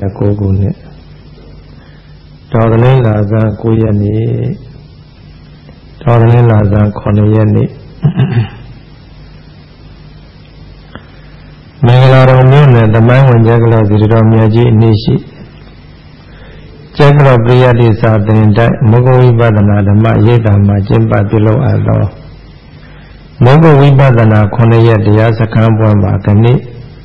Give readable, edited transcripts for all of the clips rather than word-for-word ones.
9ခုနှစ်တော်ကလေးလာဇန်9ရက်နေ့တော်ကလေးလာဇန်9ရက်နေ့မင်္ဂလာတော်မြို့နယ်သမိုင်းဝင်ကျက်ကလေးစီတော်မြတ်ကြီးအနည်းရှိကျက်ကလေးပရိယတိစာသင်တိုက်မဂ္ဂဝိပဿနာဓမ္မရိပ်သာမှာကျင့်ပပြုလုပ်အပ်သောမဂ္ဂဝိပဿနာ9ရက်တရားစခန်းပွဲမှာဒီနေ့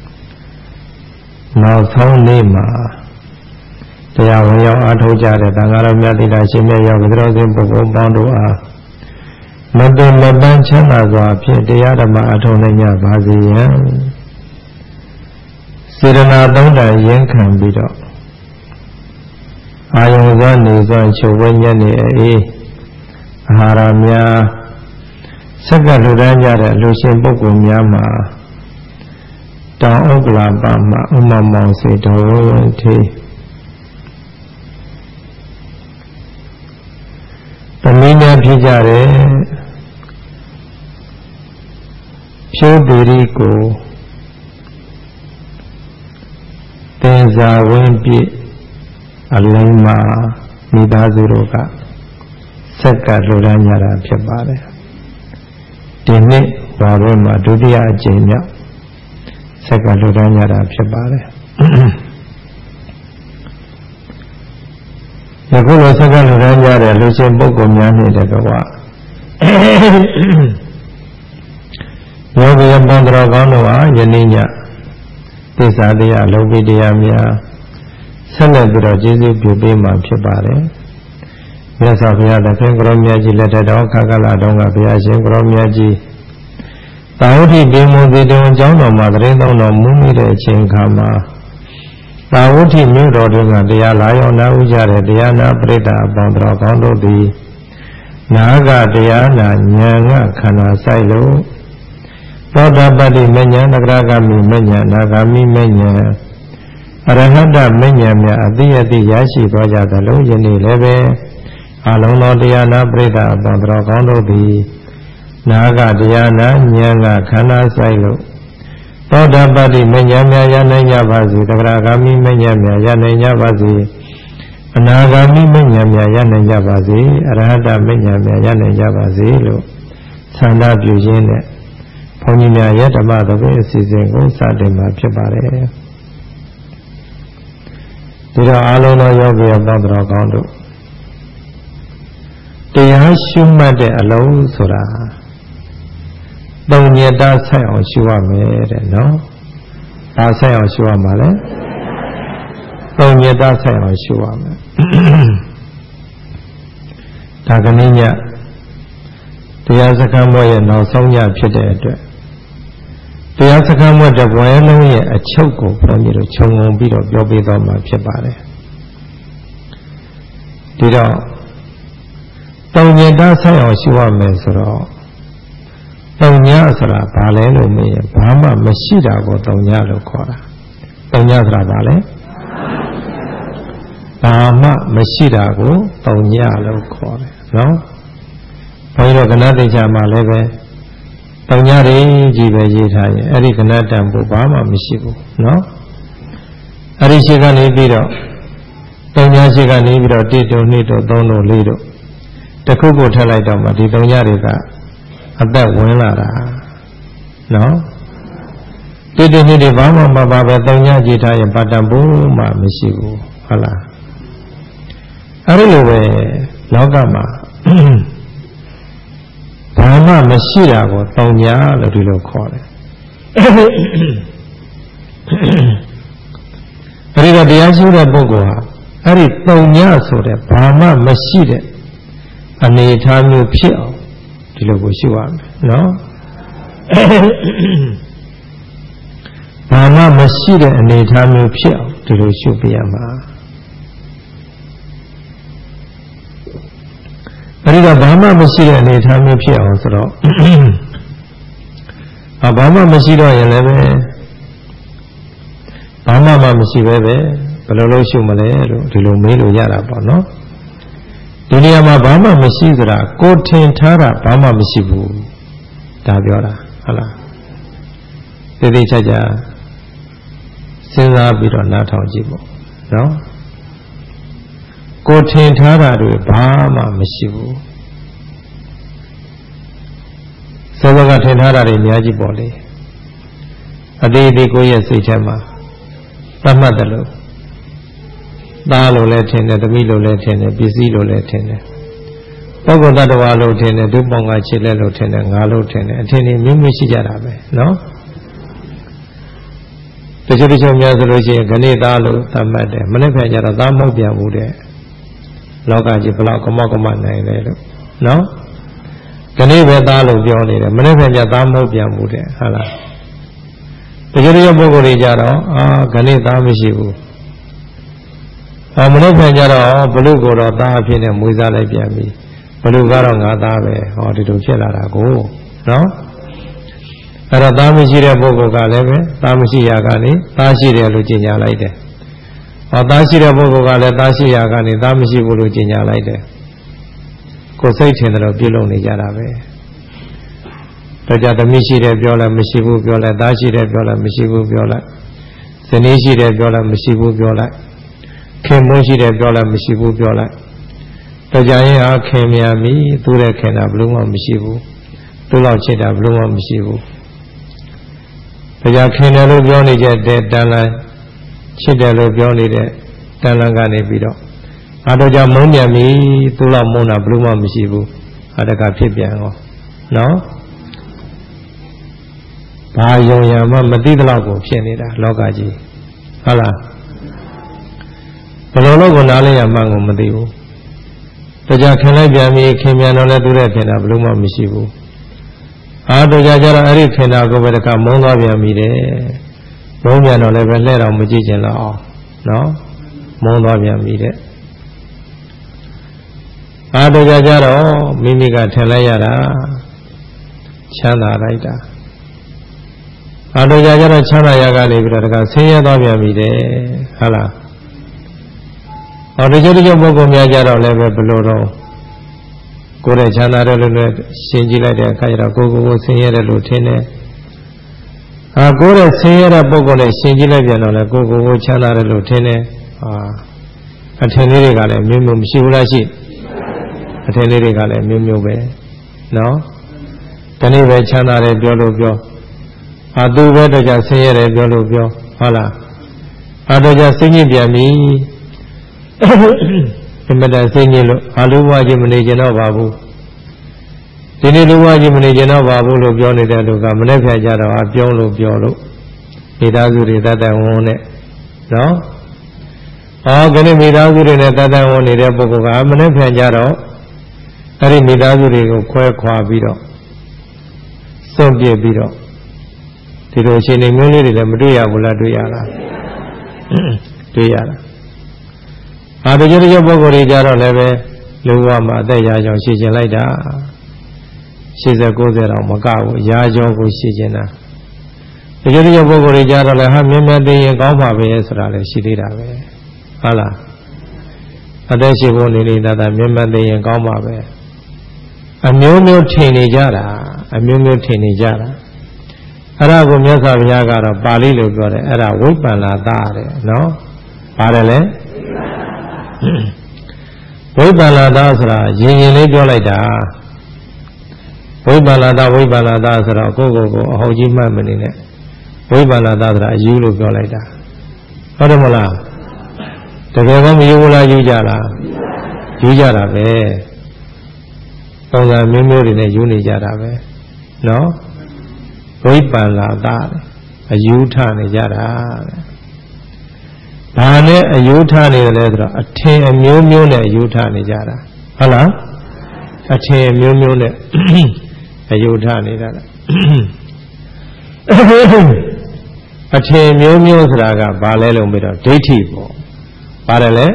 နောက်ဆုံးနေ့မှာတရားဝင်ရောက်အားထုတ်ကြတဲ့သံဃာတော်မြတ်တိတာရှင်မြတ်ရောက်ကြတော်စဉ်ပုဂ္ဂိုလ်ပေါင်းတို့အားမတည်မပန်းချမ်းသာစွာဖြင့်တရားဓမ္မအားထုတ်နိုင်ကြပါစေရန်စေတနာသုံးတန်ရင်ခံပြီးတော့အာယုံစွာနေစွာချုပ်ဝဲညနေအေးအာဟာရများစက္ကလူတန်းကြတဲ့လူရှင်ပုဂ္ဂိုလ်များမှာတောင်ဥက္ကလာပမှာဥမမောင်စေတော်ထေသမီးများဖြစ်ကြတယ်ဖြိုးပေရီကိုတင်စာဝင်းပြည့်အလုံးမှာမိသားစုတို့ကစက္ကလူတန်းကြတာဖြစ်ပါတယ်ဒီနှစ်ဘာဘဲမှာဒုတိယအကြိမ်မြောက်စက္ကလူတန်းကြတာဖြစ်ပါတယ်ယခုလိုစက္ကလူတန်းကြတဲ့လူရှင်ပုဂ္ဂိုလ်များနှင့်တကွာယောဂီပေါင်းတော်ကောင်းတို့ဟာယနေ့ညသစ္စာတရားလောကီတရားများဆက်လက်ပြီးတော့ကျေးဇူးပြုပေးမှာဖြစ်ပါတယ်မြတ်စွာဘုရားသခင်ကိုရောမြတ်ကြီးလက်ထက်တော်ခကလာတော်ကဘုရားရှင်ကိုရောမြတ်ကြီးတာဝတိတေမုသေတုံအကြောင်းတော်မှာတရင်သုံးတော်မူမိတဲ့အချိန်ခါမှာတာဝတိမြို့တော်တွင်ကတရားလာရောက်နာဥကြတဲ့တရားနာပရိသတ်အပေါင်းတော်ကောင်းတို့သည်နာဂတရားနာဉာဏ်ကခန္ဓာဆိုင်လို့သောတာပတ္တိမဉ္ဇဉ်သဂရဂမိမဉ္ဇဉ်နာဂာမိမဉ္ဇဉ်အရဟတမဉ္ဇဉ်များအတိအတိရရှိသွားကြသလုံးယနေ့လည်းပဲအလုံးသောတရားနာပရိသတ်အပေါင်းတော်ကောင်းတို့သည်နာဂတရားနာဉာဏ်ကခန္ဓာဆိုင်လို့သောတာပတ္တိမဉ္ဇဉ်များရနိုင်ကြပါစေသဂရဂမိမဉ္ဇဉ်များရနိုင်ကြပါစေအနာဂာမိမဉ္ဇဉ်များရနိုင်ကြပါစေအရဟတမဉ္ဇဉ်များရနိုင်ကြပါစေလို့ဆန္ဒပြုခြင်းနဲ့ဘုန်းကြီးများရဲ့ဓမ္မသဘင်အစီအစဉ်ကိုစတင်မှာဖြစ်ပါတယ်ဒီတော့အားလုံးသောယောဂီပေါင်းတော်ကောင်းတို့တရားရှုမှတ်တဲ့အလုံးဆိုတာသုံးညတဆိုင်အောင်ရှုရမယ်တဲ့နော်။ဒါဆိုင်အောင်ရှုရမှာလဲသုံးညတဆိုင်အောင်ရှုရမယ်။ဒါကနေ့ညတရားစခန်းဘွဲ့ရဲ့နောက်ဆုံးညဖြစ်တဲ့အတွက်တရားစခန်းဘွဲ့တစ်ပွဲလုံးရဲ့အချုပ်ကိုဘုန်းကြီးတို့ခြုံငုံပြီးတော့ပြောပေးသွားမှာဖြစ်ပါတယ်။ဒီတော့တုံညတဆိုင်အောင်ရှုရမယ်ဆိုတော့တုံညဆိုတာဘာလဲလို့မေးရင်ဘာမှမရှိတာကိုတုံညလို့ခေါ်တာတုံညဆိုတာဘာလဲဘာမှမရှိတာကိုတုံညလို့ခေါ်တယ်နော်ဘုန်းကြီးတို့ကဏ္ဍတိချာမှာလည်းပဲတုံညတွေကြီးပဲရေးထားရင်အဲ့ဒီကဏ္ဍတန်ဖို့ဘာမှမရှိဘူးနော်အဲ့ဒီရှိကနေပြီးတော့တုံညရှိကနေပြီးတော့1တို့2တို့3တို့4တို့တခုခုထည့်လိုက်တော့မှဒီတုံညတွေကအသက်ဝင်လာတာနော်တိတိတိတိဘာမှမပါပဲတုံညကြည့်ထားရင်ပါတံဘူးမှမရှိဘူးဟုတ်လားအဲ့ဒီလိုပဲလောကမှာဘာမှမရှိတာကိုတုံညလို့ဒီလိုခေါ်တယ်အဲ့ဒီတော့တရားရှိတဲ့ပုဂ္ဂိုလ်ဟာအဲ့ဒီတုံညဆိုတဲ့ဘာမှမရှိတဲ့အနေအထားမျိုးဖြစ်အောင်ဒီလိုကိုရှုရမယ်နော်ဘာမှမရှိတဲ့အနေအထားမျိုးဖြစ်အောင်ဒီလိုရှုပြရမှာအဲဒီတော့ဘာမှမရှိတဲ့အနေအထားမျိုးဖြစ်အောင်ဆိုတော့ဘာမှမရှိတော့ရင်လည်းပဲဘာမှမရှိပဲဘယ်လိုလုပ်ရှုမလဲလို့ဒီလိုမေးလို့ရတာပေါ့နော်ဒီနေရာမှာဘာမှမရှိဆိုတာကိုထင်ထားတာဘာမှမရှိဘူးဒါပြောတာဟုတ်လားသေသေးချာချာစဉ်းစားပြီးတော့နားထောင်ကြည့်ပေါ့နော်ကိုထင်ထားတာတွေဘာမှမရှိဘူးစေဘကထင်ထားတာတွေအများကြီးပေါ့လေအသေးသေးကိုရဲ့စိတ်ထဲမှာသတ်မှတ်တယ်လို့သားလို့လည်းထင်တယ်သမီးလို့လည်းထင်တယ်ပစ္စည်းလို့လည်းထင်တယ်ပုဂ္ဂိုလ်တ attva လို့ထင်တယ်ဒုပေါင်းကခြေလက်လို့ထင်တယ်ငါလို့ထင်တယ်အထင်တွေမျိုးမျိုးရှိကြတာပဲနော်တချို့များဆိုလို့ရှိရင်ခဏသားလို့သတ်မှတ်တယ်မနေ့ကကျတော့သားမဟုတ်ပြန်ဘူးတဲ့လောကကြီးဘလောက်ကမောက်ကမနိုင်လေလို့နော်ခဏပဲသားလို့ပြောနေတယ်မနေ့ကကျသားမဟုတ်ပြန်ဘူးတဲ့ဟုတ်လားတချို့ပုဂ္ဂိုလ်တွေကြတော့ခဏသားမရှိဘူးမနေ့ကကျတော့ဘလူကိုတော့သားအဖြစ်နဲ့မွေးစားလိုက်ပြန်ပြီဘလူကတော့ငါသားပဲဟောဒီလိုဖြစ်လာတာကိုနော်အဲ့တော့သားမရှိတဲ့ပုဂ္ဂိုလ်ကလည်းပဲသားမရှိရာကနေသားရှိတယ်လို့ကြေညာလိုက်တယ်ဟောသားရှိတဲ့ပုဂ္ဂိုလ်ကလည်းသားရှိရာကနေသားမရှိဘူးလို့ကြေညာလိုက်တယ်ကိုယ်စိတ်ထင်တယ်လို့ပြုလုပ်နေကြတာပဲတော့ကြသမီးရှိတယ်ပြောလိုက်မရှိဘူးပြောလိုက်သားရှိတယ်ပြောလိုက်မရှိဘူးပြောလိုက်ဇနီးရှိတယ်ပြောလိုက်မရှိဘူးပြောလိုက်ခင်မွန်းရှိတယ်ပြောလိုက်မရှိဘူးပြောလိုက်တော့ကြရင်ဟာခင်များပြီသူ့ရဲ့ခင်တာဘလို့မှမရှိဘူးသူ့လောက်ချစ်တာဘလို့မှမရှိဘူးဒါကြခင်တယ်လို့ပြောနေကြတဲ့တန်လန်းချစ်တယ်လို့ပြောနေတဲ့တန်လန်းကနေပြီးတော့တော့ကြမုန်းပြန်ပြီသူ့လောက်မုန်းတာဘလို့မှမရှိဘူးတကဖြစ်ပြန်ရောနော်ဘာယုံရမှမသိတဲ့လောက်ကိုဖြစ်နေတာလောကကြီးဟုတ်လားဘယ်လိုလုပ်ကိုနားလဲရမှန်းကိုမသိဘူးတကြခင်လိုက်ပြန်ပြီခင်ပြန်တော့လည်းသူတဲ့ခင်တာဘလို့မှမရှိဘူးတော့ကြတော့အဲ့ဒီခင်တာကိုပဲတကမုန်းသွားပြန်ပြီတဲ့မုန်းပြန်တော့လည်းပဲလှဲ့တော်မကြည့်ချင်တော့အောင်နော်မုန်းသွားပြန်ပြီတဲ့တော့ကြတော့မိမိကထင်လိုက်ရတာချမ်းသာလိုက်တာတော့ကြတော့ချမ်းသာရကနေပြီးတော့တကဆင်းရဲသွားပြန်ပြီတဲ့ဟုတ်လားဒီကျတဲ့ပုဂ္ဂိုလ်များကြတော့လည်းပဲဘလို့တော့ကိုယ်ရဲ့ချမ်းသာတယ်လို့လည်းရှင်းကြည့်လိုက်တဲ့အခါကျတော့ကိုဆင်းရဲတယ်လို့ထင်တယ်ကိုယ်ရဲ့ဆင်းရဲတဲ့ပုဂ္ဂိုလ်နဲ့ရှင်းကြည့်လိုက်ပြန်တော့လည်းကိုချမ်းသာတယ်လို့ထင်တယ်အထင်လေးတွေကလည်းမျိုးမျိုးမရှိဘူးလားရှိအထင်လေးတွေကလည်းမျိုးမျိုးပဲနော်ဒီနေ့ပဲချမ်းသာတယ်ပြောလို့ပြောသူပဲတော့ကြဆင်းရဲတယ်ပြောလို့ပြောဟုတ်လားတော့ကြစိတ်ညစ်ပြန်ပြီအမတန်စိတ်ညစ်လို့လူဘဝကြီးမနေကြတော့ပါဘူးဒီနေ့လူဘဝကြီးမနေကြတော့ပါဘူးလို့ပြောနေတဲ့လူကမနေ့ဖြတ်ကြတော့ပြုံးလို့ပြောလို့မိသားစုတွေတတ်တန်ဝန်နဲ့နော်ခဏမိသားစုတွေနဲ့တတ်တန်ဝန်နေတဲ့ပုဂ္ဂိုလ်ကမနေ့ဖြတ်ကြတော့အဲ့ဒီမိသားစုတွေကိုခွဲခွာပြီးတော့စွန့်ပစ်ပြီးတော့ဒီလိုအခြေအနေမျိုးလေးတွေလည်းမတွေ့ရဘူးလားတွေ့ရလားတွေ့ရတာတကယ်ပုဂ္ဂိုလ်တွေကြတော့လည်းပဲလူဘဝမှာအသက်ရာကြောင်ရှည်ကျင်လိုက်တာ80 90တောင်မကဘူးရာကြောကိုရှည်ကျင်တာတကယ်ပုဂ္ဂိုလ်တွေကြတော့လည်းမြင်မြင်သိရင်ကောင်းပါပဲဆိုတာလည်းရှိသေးတာပဲဟုတ်လားအသက်ရှိဖို့နေနေတာမြင်မြင်သိရင်ကောင်းပါပဲအမျိုးမျိုးထင်နေကြတာအမျိုးမျိုးထင်နေကြတာအဲ့ဒါကိုမြတ်စွာဘုရားကတော့ပါဠိလိုပြောတယ်အဲ့ဒါဝိပ္ပန္နာသတဲ့နော်ပါတယ်လေဝိပ္ပန္နာသဆိုတာရင်လေးပြောလိုက်တာဝိပ္ပန္နာသဆိုတော့ကိုအဟောကြီးမှတ်မနေနဲ့ဝိပ္ပန္နာသဆိုတာအယူလို့ပြောလိုက်တာဟုတ်တယ်မလားတကယ်ကောမယူဘူးလားယူကြလားယူကြတာပဲပုံစံမျိုးမျိုးတွေနဲ့ယူနေကြတာပဲနော်ဝိပ္ပန္နာသအယူထနေကြတာဘာနဲ့အယူထနေတယ်လဲဆိုတော့အထင်အမျိုးမျိုးနဲ့အယူထနေကြတာဟုတ်လားအထင်အမျိုးမျိုးနဲ့အယူထနေတာလားအထင်မျိုးမျိုးဆိုတာကဘာလဲလို့ပြီးတော့ဒိဋ္ဌိပေါ့ပါတယ်လေ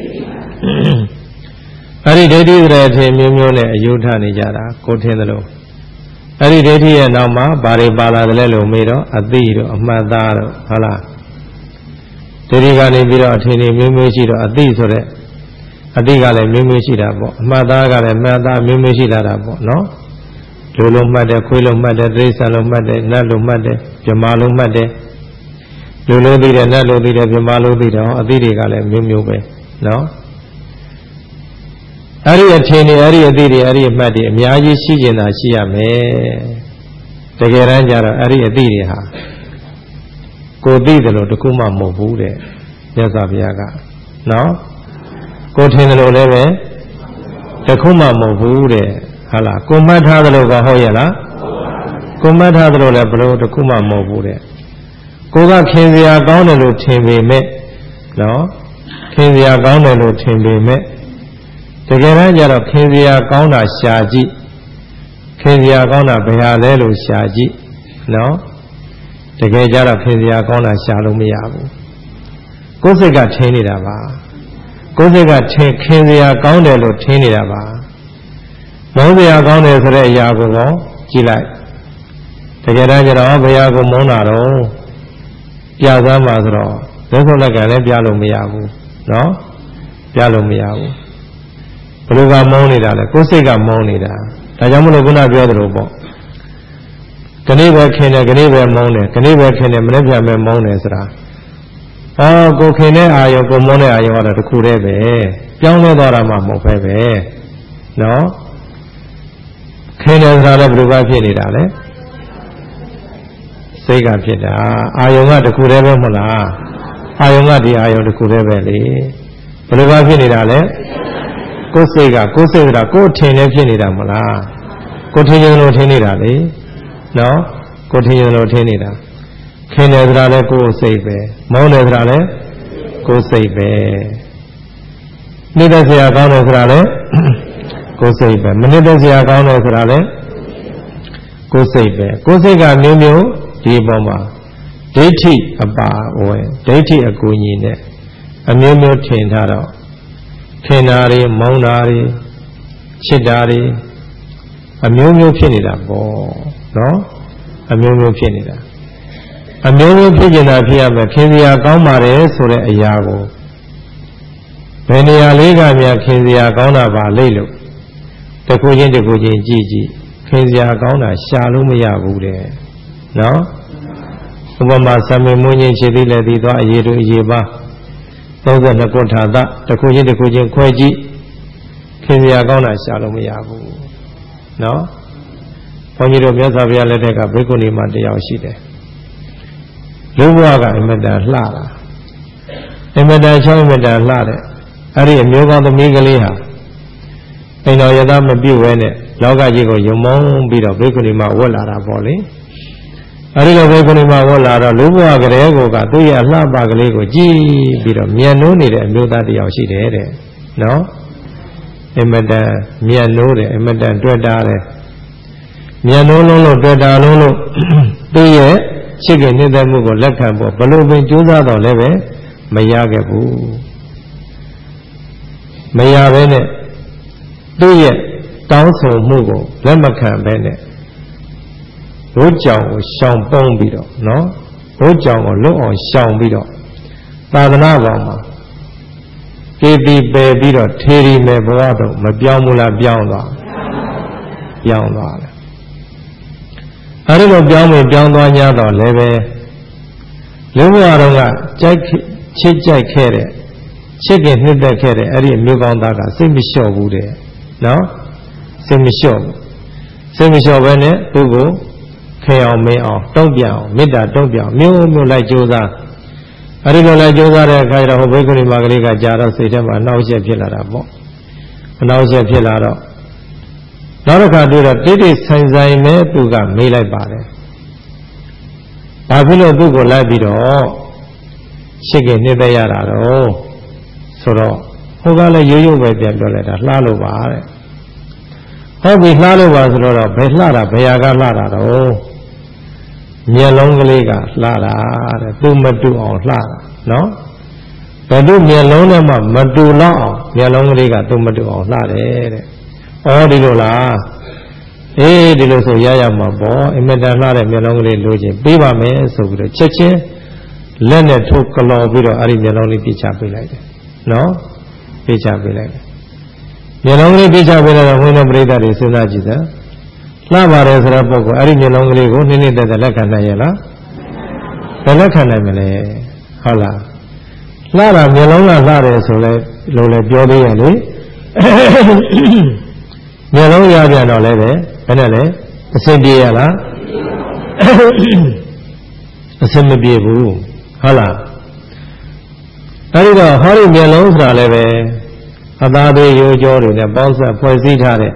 အဲ့ဒီဒိဋ္ဌိဆိုတဲ့အထင်မျိုးမျိုးနဲ့အယူထနေကြတာကိုထင်တယ်လို့အဲ့ဒီဒိဋ္ဌိရဲ့နောက်မှာဘာတွေပါလာတယ်လဲလို့မေးတော့အသိတို့အမှတ်သားတို့ဟုတ်လားဒိဋ္ဌိကနေပြီးတော့အထင်တွေမျိုးမျိုးရှိတော့အသိဆိုတဲ့အသိကလည်းမျိုးမျိုးရှိတာပေါ့အမှတ်သားကလည်းမှတ်သားမျိုးမျိုးရှိလာတာပေါ့နော်လူလုံးမှတ်တယ်ခွေးလုံးမှတ်တယ်တိရစ္ဆာန်လုံးမှတ်တယ်နတ်လုံးမှတ်တယ်ပြမာလုံးမှတ်တယ်လူလိုသိတယ်နတ်လိုသိတယ်ပြမလိုသိတယ်အသိတွေကလည်းမျိုးမျိုးပဲနော်အဲ့ဒီအထင်တွေအဲ့ဒီအသိတွေအဲ့ဒီအမှတ်တွေအများကြီးရှိကျင်တာရှိရမယ်တကယ်တမ်းကျတော့အဲ့ဒီအသိတွေဟာကိုသိတယ်လို့တခုမှမဟုတ်ဘူးတဲ့မြတ်စွာဘုရားကနော်ကိုထင်တယ်လို့လည်းပဲတခုမှမဟုတ်ဘူးတဲ့ဟာလားကိုမှတ်ထားတယ်လို့ကဟုတ်ရဲ့လားကိုမှတ်ထားတယ်လို့လည်းဘလို့တခုမှမဟုတ်ဘူးတဲ့ကိုကခင်စရာကောင်းတယ်လို့ထင်ပေမဲ့နော်ခင်စရာကောင်းတယ်လို့ထင်ပေမဲ့တကယ်တမ်းကျတော့ခင်စရာကောင်းတာရှာကြည့်ခင်စရာကောင်းတာဘယ်ဟာလဲလို့ရှာကြည့်နော်တကယ်ကြတော့ခင်စရာကောင်းတာရှာလို့မရဘူးကိုယ်စိတ်ကထင်နေတာပါကိုယ်စိတ်ကခင်စရာကောင်းတယ်လို့ထင်နေတာပါမုန်းစရာကောင်းတယ်ဆိုတဲ့အရာကိုတော့ကြည့်လိုက်တကယ်တမ်းကျတော့ဘယ်ဟာကိုမုန်းတာတော့ပြသမ်းပါဆိုတော့လက်ဆုံးလက်ကလည်းပြလို့မရဘူးနော်ပြလို့မရဘူးဘယ်လိုကမုန်းနေတာလဲကိုယ်စိတ်ကမုန်းနေတာဒါကြောင့်မလို့ခုနပြောသလိုပေါ့ခဏပဲခင်တယ်ခဏပဲမုန်းတယ်ခဏပဲခင်တယ်မနေ့ပြန်ပဲမုန်းတယ်ဆိုတာကိုခင်တဲ့အာယုကိုမုန်းတဲ့အာယုကတော့တစ်ခုတည်းပဲပြောင်းလဲသွားတာမှမဟုတ်ပဲနော်ခင်တယ်ဆိုတာလည်းဘယ်လိုကဖြစ်နေတာလဲစိတ်ကဖြစ်တာအာယုကတစ်ခုတည်းပဲမဟုတ်လားအာယုကဒီအာယုတစ်ခုတည်းပဲလေဘယ်လိုကဖြစ်နေတာလဲကိုယ်စိတ်ကကိုယ်ထင်နေဖြစ်နေတာမဟုတ်လားကိုယ်ထင်ရင်လို့ထင်နေတာလေနော်ကိုယ်ထင်ရင်လို့ထင်နေတာခင်တယ်ဆိုတာလည်းကိုယ်စိတ်ပဲမောင်းတယ်ဆိုတာလည်းကိုယ်စိတ်ပဲနှိမ့်သက်စရာကောင်းတယ်ဆိုတာလည်းကိုယ်စိတ်ပဲမနှိမ့်သက်စရာကောင်းတယ်ဆိုတာလည်းကိုယ်စိတ်ပဲကိုယ်စိတ်ကမျိုးမျိုးဒီပေါ်မှာဒိဋ္ဌိအပါဝင်ဒိဋ္ဌိအကူညီနဲ့အမျိုးမျိုးထင်ထားတော့ခင်တာတွေမောင်းတာတွေချစ်တာတွေအမျိုးမျိုးဖြစ်နေတာပေါ့နော်အမျိုးမျိုးဖြစ်နေတာအမျိုးမျိုးဖြစ်နေတာဖြစ်ရမယ်ခင်စရာကောင်းပါတယ်ဆိုတဲ့အရာကိုဘယ်နေရာလေးကများခင်စရာကောင်းတာပါလိမ့်လို့တခုချင်းကြည့်ခင်စရာကောင်းတာရှာလို့မရဘူးတဲ့နော်ဥပမာသမင်မွင်းချင်းခြေသေးလက်သေးသွားအရေးတို့အရေးပါ32ခုထာသတခုချင်းခွဲကြည့်ခင်စရာကောင်းတာရှာလို့မရဘူးနော်ဘုန်းကြီးတို့မြတ်စွာဘုရားလက်ထက်ကဘိက္ခုနီမတယောက်ရှိတယ်လူဘဝကအင်မတန်လှတာအင်မတန်ချောင်းအင်မတန်လှတဲ့အဲ့ဒီအမျိုးကောင်းသမီးကလေးဟာအိမ်တော်ရသားမပြုတ်ဝဲနဲ့လောကကြီးကိုယုံမောင်းပြီးတော့ဘိက္ခုနီမဝတ်လာတာပေါ့လေအဲ့ဒီလိုဘိက္ခုနီမဝတ်လာတော့လူဘဝကလေးကိုကသူ့ရဲ့အလှပကလေးကိုကြည့်ပြီးတော့မြန်နိုးနေတဲ့အမျိုးသားတယောက်ရှိတယ်တဲ့နော်အင်မတန်မြန်နိုးတယ်အင်မတန်တွေ့တာတယ်မြန်နိုးလုံးလို့တွေ့တာလုံးလို့သူ့ရဲ့ချစ်ခင်နေတဲ့မှုကိုလက်ခံဖို့ဘလို့ပင်ကြိုးစားတော့လည်းပဲမရခဲ့ဘူးမရဘဲနဲ့သူ့ရဲ့တောင်းဆိုမှုကိုလက်မခံဘဲနဲ့ဘိုးကြောင်ကိုရှောင်ပုံးပြီးတော့နော်ဘိုးကြောင်ကိုလွတ်အောင်ရှောင်ပြီးတော့သာသနာ့ဘောင်မှာကေတီပယ်ပြီးတော့ထေရီမယ်ဘဝတော့မပြောင်းဘူးလားပြောင်းသွားတယ်အဲဒီလိုပြောင်းသွား냐တော့လည်းပဲလူဘဝတော်ကချစ်ကြိုက်ခဲ့တဲ့ချစ်ခင်နှစ်သက်ခဲ့တဲ့အဲ့ဒီအမျိုးကောင်းသားကစိတ်မလျှော့ဘူးတဲ့နော်စိတ်မလျှော့ဘဲနဲ့သူ့ကိုခေအောင်မင်းအောင်တုံ့ပြန်အောင်မေတ္တာတုံ့ပြန်မျိုးလိုက်ကြိုးစားအဲ့ဒီလိုလိုက်ကြိုးစားတဲ့အခါကျတော့ဟိုဘိက္ခုနီမကလေးကကြာတော့စိတ်ထဲမှာနှောက်ယှက်ဖြစ်လာတာပေါ့နှောက်ယှက်ဖြစ်လာတော့နောက်တစ်ခါတွေ့တော့တိဆိုင်နဲ့သူကမေးလိုက်ပါတယ်ဘာဖြစ်လို့သူ့ကိုလိုက်ပြီးတော့ရှစ်ခင်နှစ်သက်ရတာတော့ဆိုတော့ဟိုကလည်းရိုးပဲပြန်ပြောလိုက်တာလှလို့ပါတဲ့ဟုတ်ပြီလှလို့ပါဆိုတော့ဘယ်လှတာဘယ်ဟာကလှတာတော့မျက်လုံးကလေးကလှတာတဲ့သူမတူအောင်လှတာနော်ဘယ်သူမျက်လုံးနဲ့မှမတူတော့အောင်မျက်လုံးကလေးကသူမတူအောင်လှတယ်တဲ့ဒီလိုလားဒီလိုဆိုရမှာပေါ့အင်မတန်လှတဲ့မျက်လုံးကလေးလိုချင်ပေးပါမယ်ဆိုပြီးတော့ချက်ချင်းလက်နဲ့ထိုးကလော်ပြီးတော့အဲ့ဒီမျက်လုံးလေးပြချပေးလိုက်တယ်နော်ပြချပေးလိုက်တယ်မျက်လုံးကလေးပြချပေးလိုက်တော့ဘုန်းတော်ပရိသတ်တွေစဉ်းစားကြည့်တယ်လှပါတယ်ဆိုတဲ့ပုဂ္ဂိုလ်အဲ့ဒီမျက်လုံးကလေးကိုနှိမ့်နှိမ့်သက်သက်လက်ခံနိုင်ရဲ့လားဘယ်လက်ခံနိုင်မလဲဟုတ်လားလှတာမျက်လုံးကလှတယ်ဆိုလဲလို့လည်းပြောသေးရလေမျက်လုံးရပြန်တော့လည်းပဲဘယ်နဲ့လဲအစင်ပြေရလားအစင်မပြေဘူးဟုတ်လားအဲဒီတော့ဟောဒီမျက်လုံးဆိုတာလည်းပဲအသားသေးရိုးကြောတွေနဲ့ပေါင်းစပ်ဖွဲ့စည်းထားတဲ့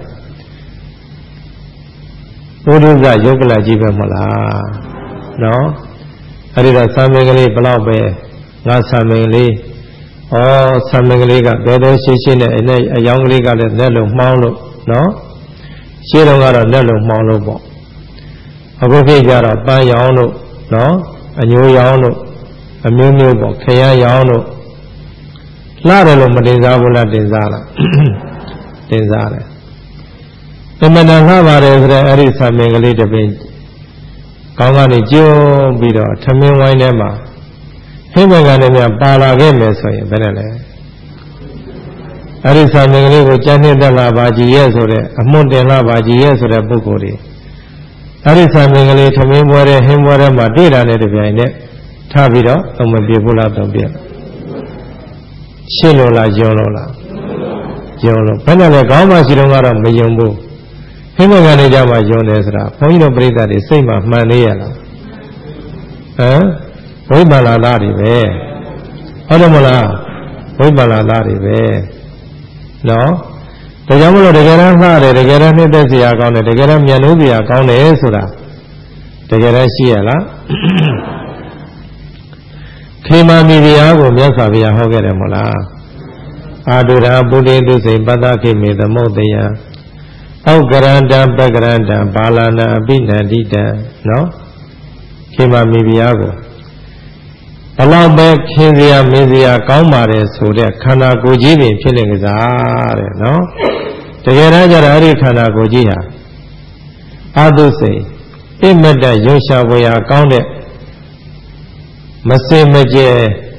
ဘုဒ္ဓကယုတ်ကလကြီးပဲမဟုတ်လားနော်အဲဒီတော့ဆံမင်ကလေးဘလောက်ပဲငါဆံမင်ကလေးဆံမင်ကလေးကဘယ်တော့ရှိနဲ့အယောင်ကလေးကလည်းလက်လုံးမှောင်းလို့နော်ရှင်းတော့ကတော့လက်လုံးမှောင်းလို့ပေါ့အခုခေတ်ကျတော့ပန်းရောင်လို့နော်အညိုရောင်လို့အမျိုးမျိုးပေါ့ခရမ်းရောင်လို့လှတယ်လို့မတင်စားဘူးလားတင်စားလားတင်စားတယ်အမှန်တန်လှပါတယ်ဆိုတဲ့အဲ့ဒီဆံမင်ကလေးတစ်ပင်ကောင်းကနေကျုံပြီးတော့ထမင်းဝိုင်းထဲမှာဟင်းဘက်ကလည်းများပါလာခဲ့မယ်ဆိုရင်ဘယ်နဲ့လဲအဲ့ဒီဆံမင်ကလေးကိုကြမ်းနှစ်သက်လာပါကြည်ရဲ့ဆိုတဲ့အမွတ်တင်လာပါကြည်ရဲ့ဆိုတဲ့ပုဂ္ဂိုလ်တွေအဲ့ဒီဆံမင်ကလေးထမင်းပွဲတဲ့ဟင်းပွဲထဲမှာတွေ့တာနဲ့တပြိုင်နက်ထားပြီးတော့အမပြေဘူးလားတော့ပြရှင်းလို့လားယုံလို့လားယုံလို့ဘယ်နဲ့လဲခေါင်းမရှိတော့ကတော့မယုံဘူးဟင်းဘက်ကနေကြမှာယုံတယ်ဆိုတာဘုန်းကြီးတို့ပြိဿတွေစိတ်မှာမှန်နေရလားဝိပါလာသားတွေပဲဟုတ်တယ်မလားဝိပါလာသားတွေပဲနော်ဒါကြောင့်မလို့တကယ်တမ်းမှားတယ်တကယ်တမ်းနှစ်သက်စရာကောင်းတယ်တကယ်တမ်းမျက်နှာစရာကောင်းတယ်ဆိုတာတကယ်တမ်းရှိရလားခေမာမိဖုရားကိုမြတ်စွာဘုရားဟောခဲ့တယ်မဟုတ်လားအာဒုရာပုရိသုစိပတ္တခိမေသမုတ်တယဩကရန္တပက္ကရန္တဘာလနာအပိနန္တိတံနော်ခေမာမိဖုရားကိုဘလောက်ပဲခင်စရာမင်းစရာကောင်းပါတယ်ဆိုတဲ့ခန္ဓာကိုယ်ကြီးပင်ဖြစ်နေကြစားတဲ့နော်တကယ်တမ်းကျတော့အဲ့ဒီခန္ဓာကိုယ်ကြီးဟာအာသုစိတ်အိမတ္တရုပ်ရှားဖွယ်ရာကောင်းတဲ့မစင်မကြဲ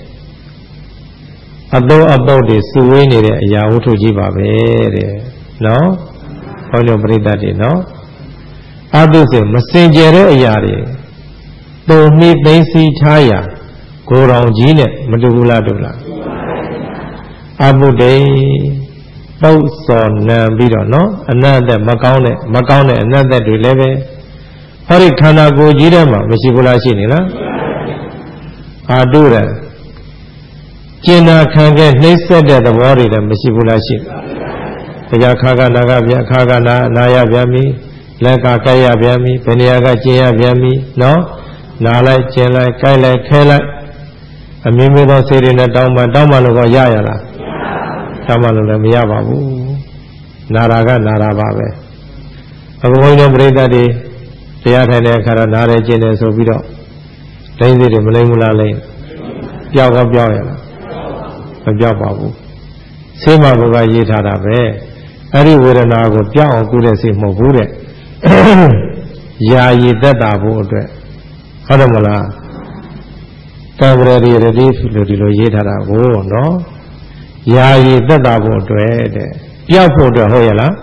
အတော့အပုတ်တွေစုဝေးနေတဲ့အရာဝတ္ထုကြီးပါပဲတဲ့နော်ဘုန်းတော်ပရိသတ်တွေနော်အာသုစိတ်မစင်ကြဲတဲ့အရာတွေတုံ့နှိသိသိထားရာကိုယ်တော်ကြီးနဲ့မတူဘူးလားတူလားအဘုဒ္ဓေပုတ်စော်နံပြီးတော့နော်အနတ္တမကောင်းတဲ့အနတ္တတွေလည်းပဲဟောဒီခန္ဓာကိုယ်ကြီးထဲမှာမရှိဘူးလားရှိနေလားအာတုရကျင်နာခံခဲ့နှိမ့်ဆက်တဲ့သဘောတွေလည်းမရှိဘူးလားရှိတရားခါကနာကပြန်ခါကနာရပြန်ပြီလက်ကကြိုက်ရပြန်ပြီဘယ်နေရာကကျင်ရပြန်ပြီနော်နာလိုက်ကျင်လိုက်ကြိုက်လိုက်ခဲလိုက်အမြင်မျိုးသောစေတွေနဲ့တောင်းမှလို့ကရရလားတောင်းမှလို့လည်းမရပါဘူးနာရာကနာရာပါပဲအခုဘုန်းကြီးတို့ပြိဿတွေတရားထိုင်တဲ့အခါတော့နားရဲကျင်တယ်ဆိုပြီးတော့လိမ့်စီတွေမလိမ့်ဘူးလားလိမ့်ပြောက်ကောပြောက်ရလားမပြောက်ပါဘူးဆေးမဘုရားရေးထားတာပဲအဲ့ဒီဝေဒနာကိုပြောက်အောင်ကုတဲ့စိတ်မဟုတ်ဘူးတဲ့ယာယီသက်တာဖို့အတွက်ဟုတ်တယ်မလားကံပရရိရတိလို့ဒီလိုရေးထားတာကိုနော်ယာယီသက်တာဖို့အတွက်တဲ့ပြောက်ဖို့အတွက်ဟုတ်ရလား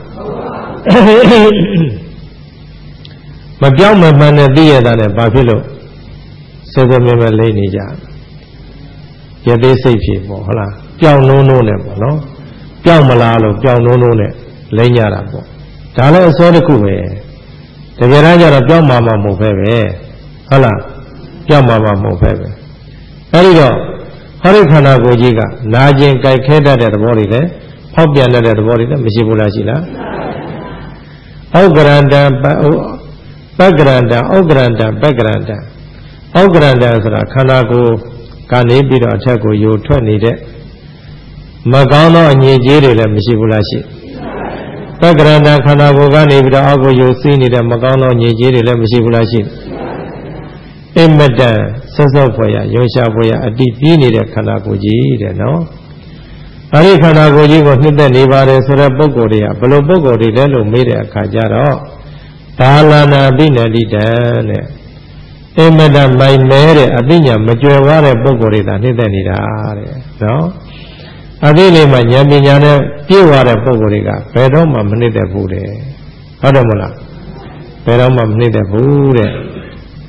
မပြောက်မမှန်တဲ့သိရတာနဲ့ဘာဖြစ်လို့စေစမြဲမြဲလိမ့်နေကြရသေးစိတ်ဖြစ်ပေါ့ဟုတ်လားပြောင်းနှုံးနဲ့ပေါ့နော်ပြောင်းမလားလို့ပြောင်းနှုံးနဲ့လိမ့်ကြတာပေါ့ဒါလည်းအစောတစ်ခုပဲတကယ်တမ်းကျတော့ပြောင်းမှာမဟုတ်ပဲဟုတ်လားပြောင်းမှာမဟုတ်ပဲအဲဒီတော့ဟောဒီခန္ဓာကိုယ်ကြီးကနာကျင်ကြိုက်ခဲတတ်တဲ့သဘောတွေလည်းဖောက်ပြန်တဲ့သဘောတွေလည်းမရှိဘူးလားရှိလားဩကရန္တပက္ကရန္တဩကရန္တပက္ကရန္တဩကရန္တဆိုတာခန္ဓာကိုယ်ကနေပြီးတော့အထက်ကိုယိုထွက်နေတဲ့မကောင်းသောအငြိကြေးတွေလည်းမရှိဘူးလားရှိပက္ကရန္တခန္ဓာကိုယ်ကနေပြီးတော့အောက်ကိုယိုစီးနေတဲ့မကောင်းသောအငြိကြေးတွေလည်းမရှိဘူးလားရှိအမတ္တဆက်စောဖွယ်ရရုံရှားဖွယ်ရအတိပြင်းနေတဲ့ခန္ဓာကိုယ်ကြီးတဲ့နော်အဲဒီခန္ဓာကိုယ်ကြီးကိုနှစ်သက်နေပါတယ်ဆိုတဲ့ပုဂ္ဂိုလ်တွေကဘယ်လိုပုဂ္ဂိုလ်တွေလဲလို့မေးတဲ့အခါကျတော့ဘာလနာပိဏတိတံတဲ့အမတ္တမိုင်မဲတဲ့အသိဉာဏ်မကြွယ်ဝတဲ့ပုဂ္ဂိုလ်တွေသာနှစ်သက်နေတာတဲ့နော်အသိလေးမှာဉာဏ်ပညာနဲ့ပြည့်ဝတဲ့ပုဂ္ဂိုလ်တွေကဘယ်တော့မှမနှစ်သက်ဘူးတဲ့ဟုတ်တယ်မလားဘယ်တော့မှမနှစ်သက်ဘူးတဲ့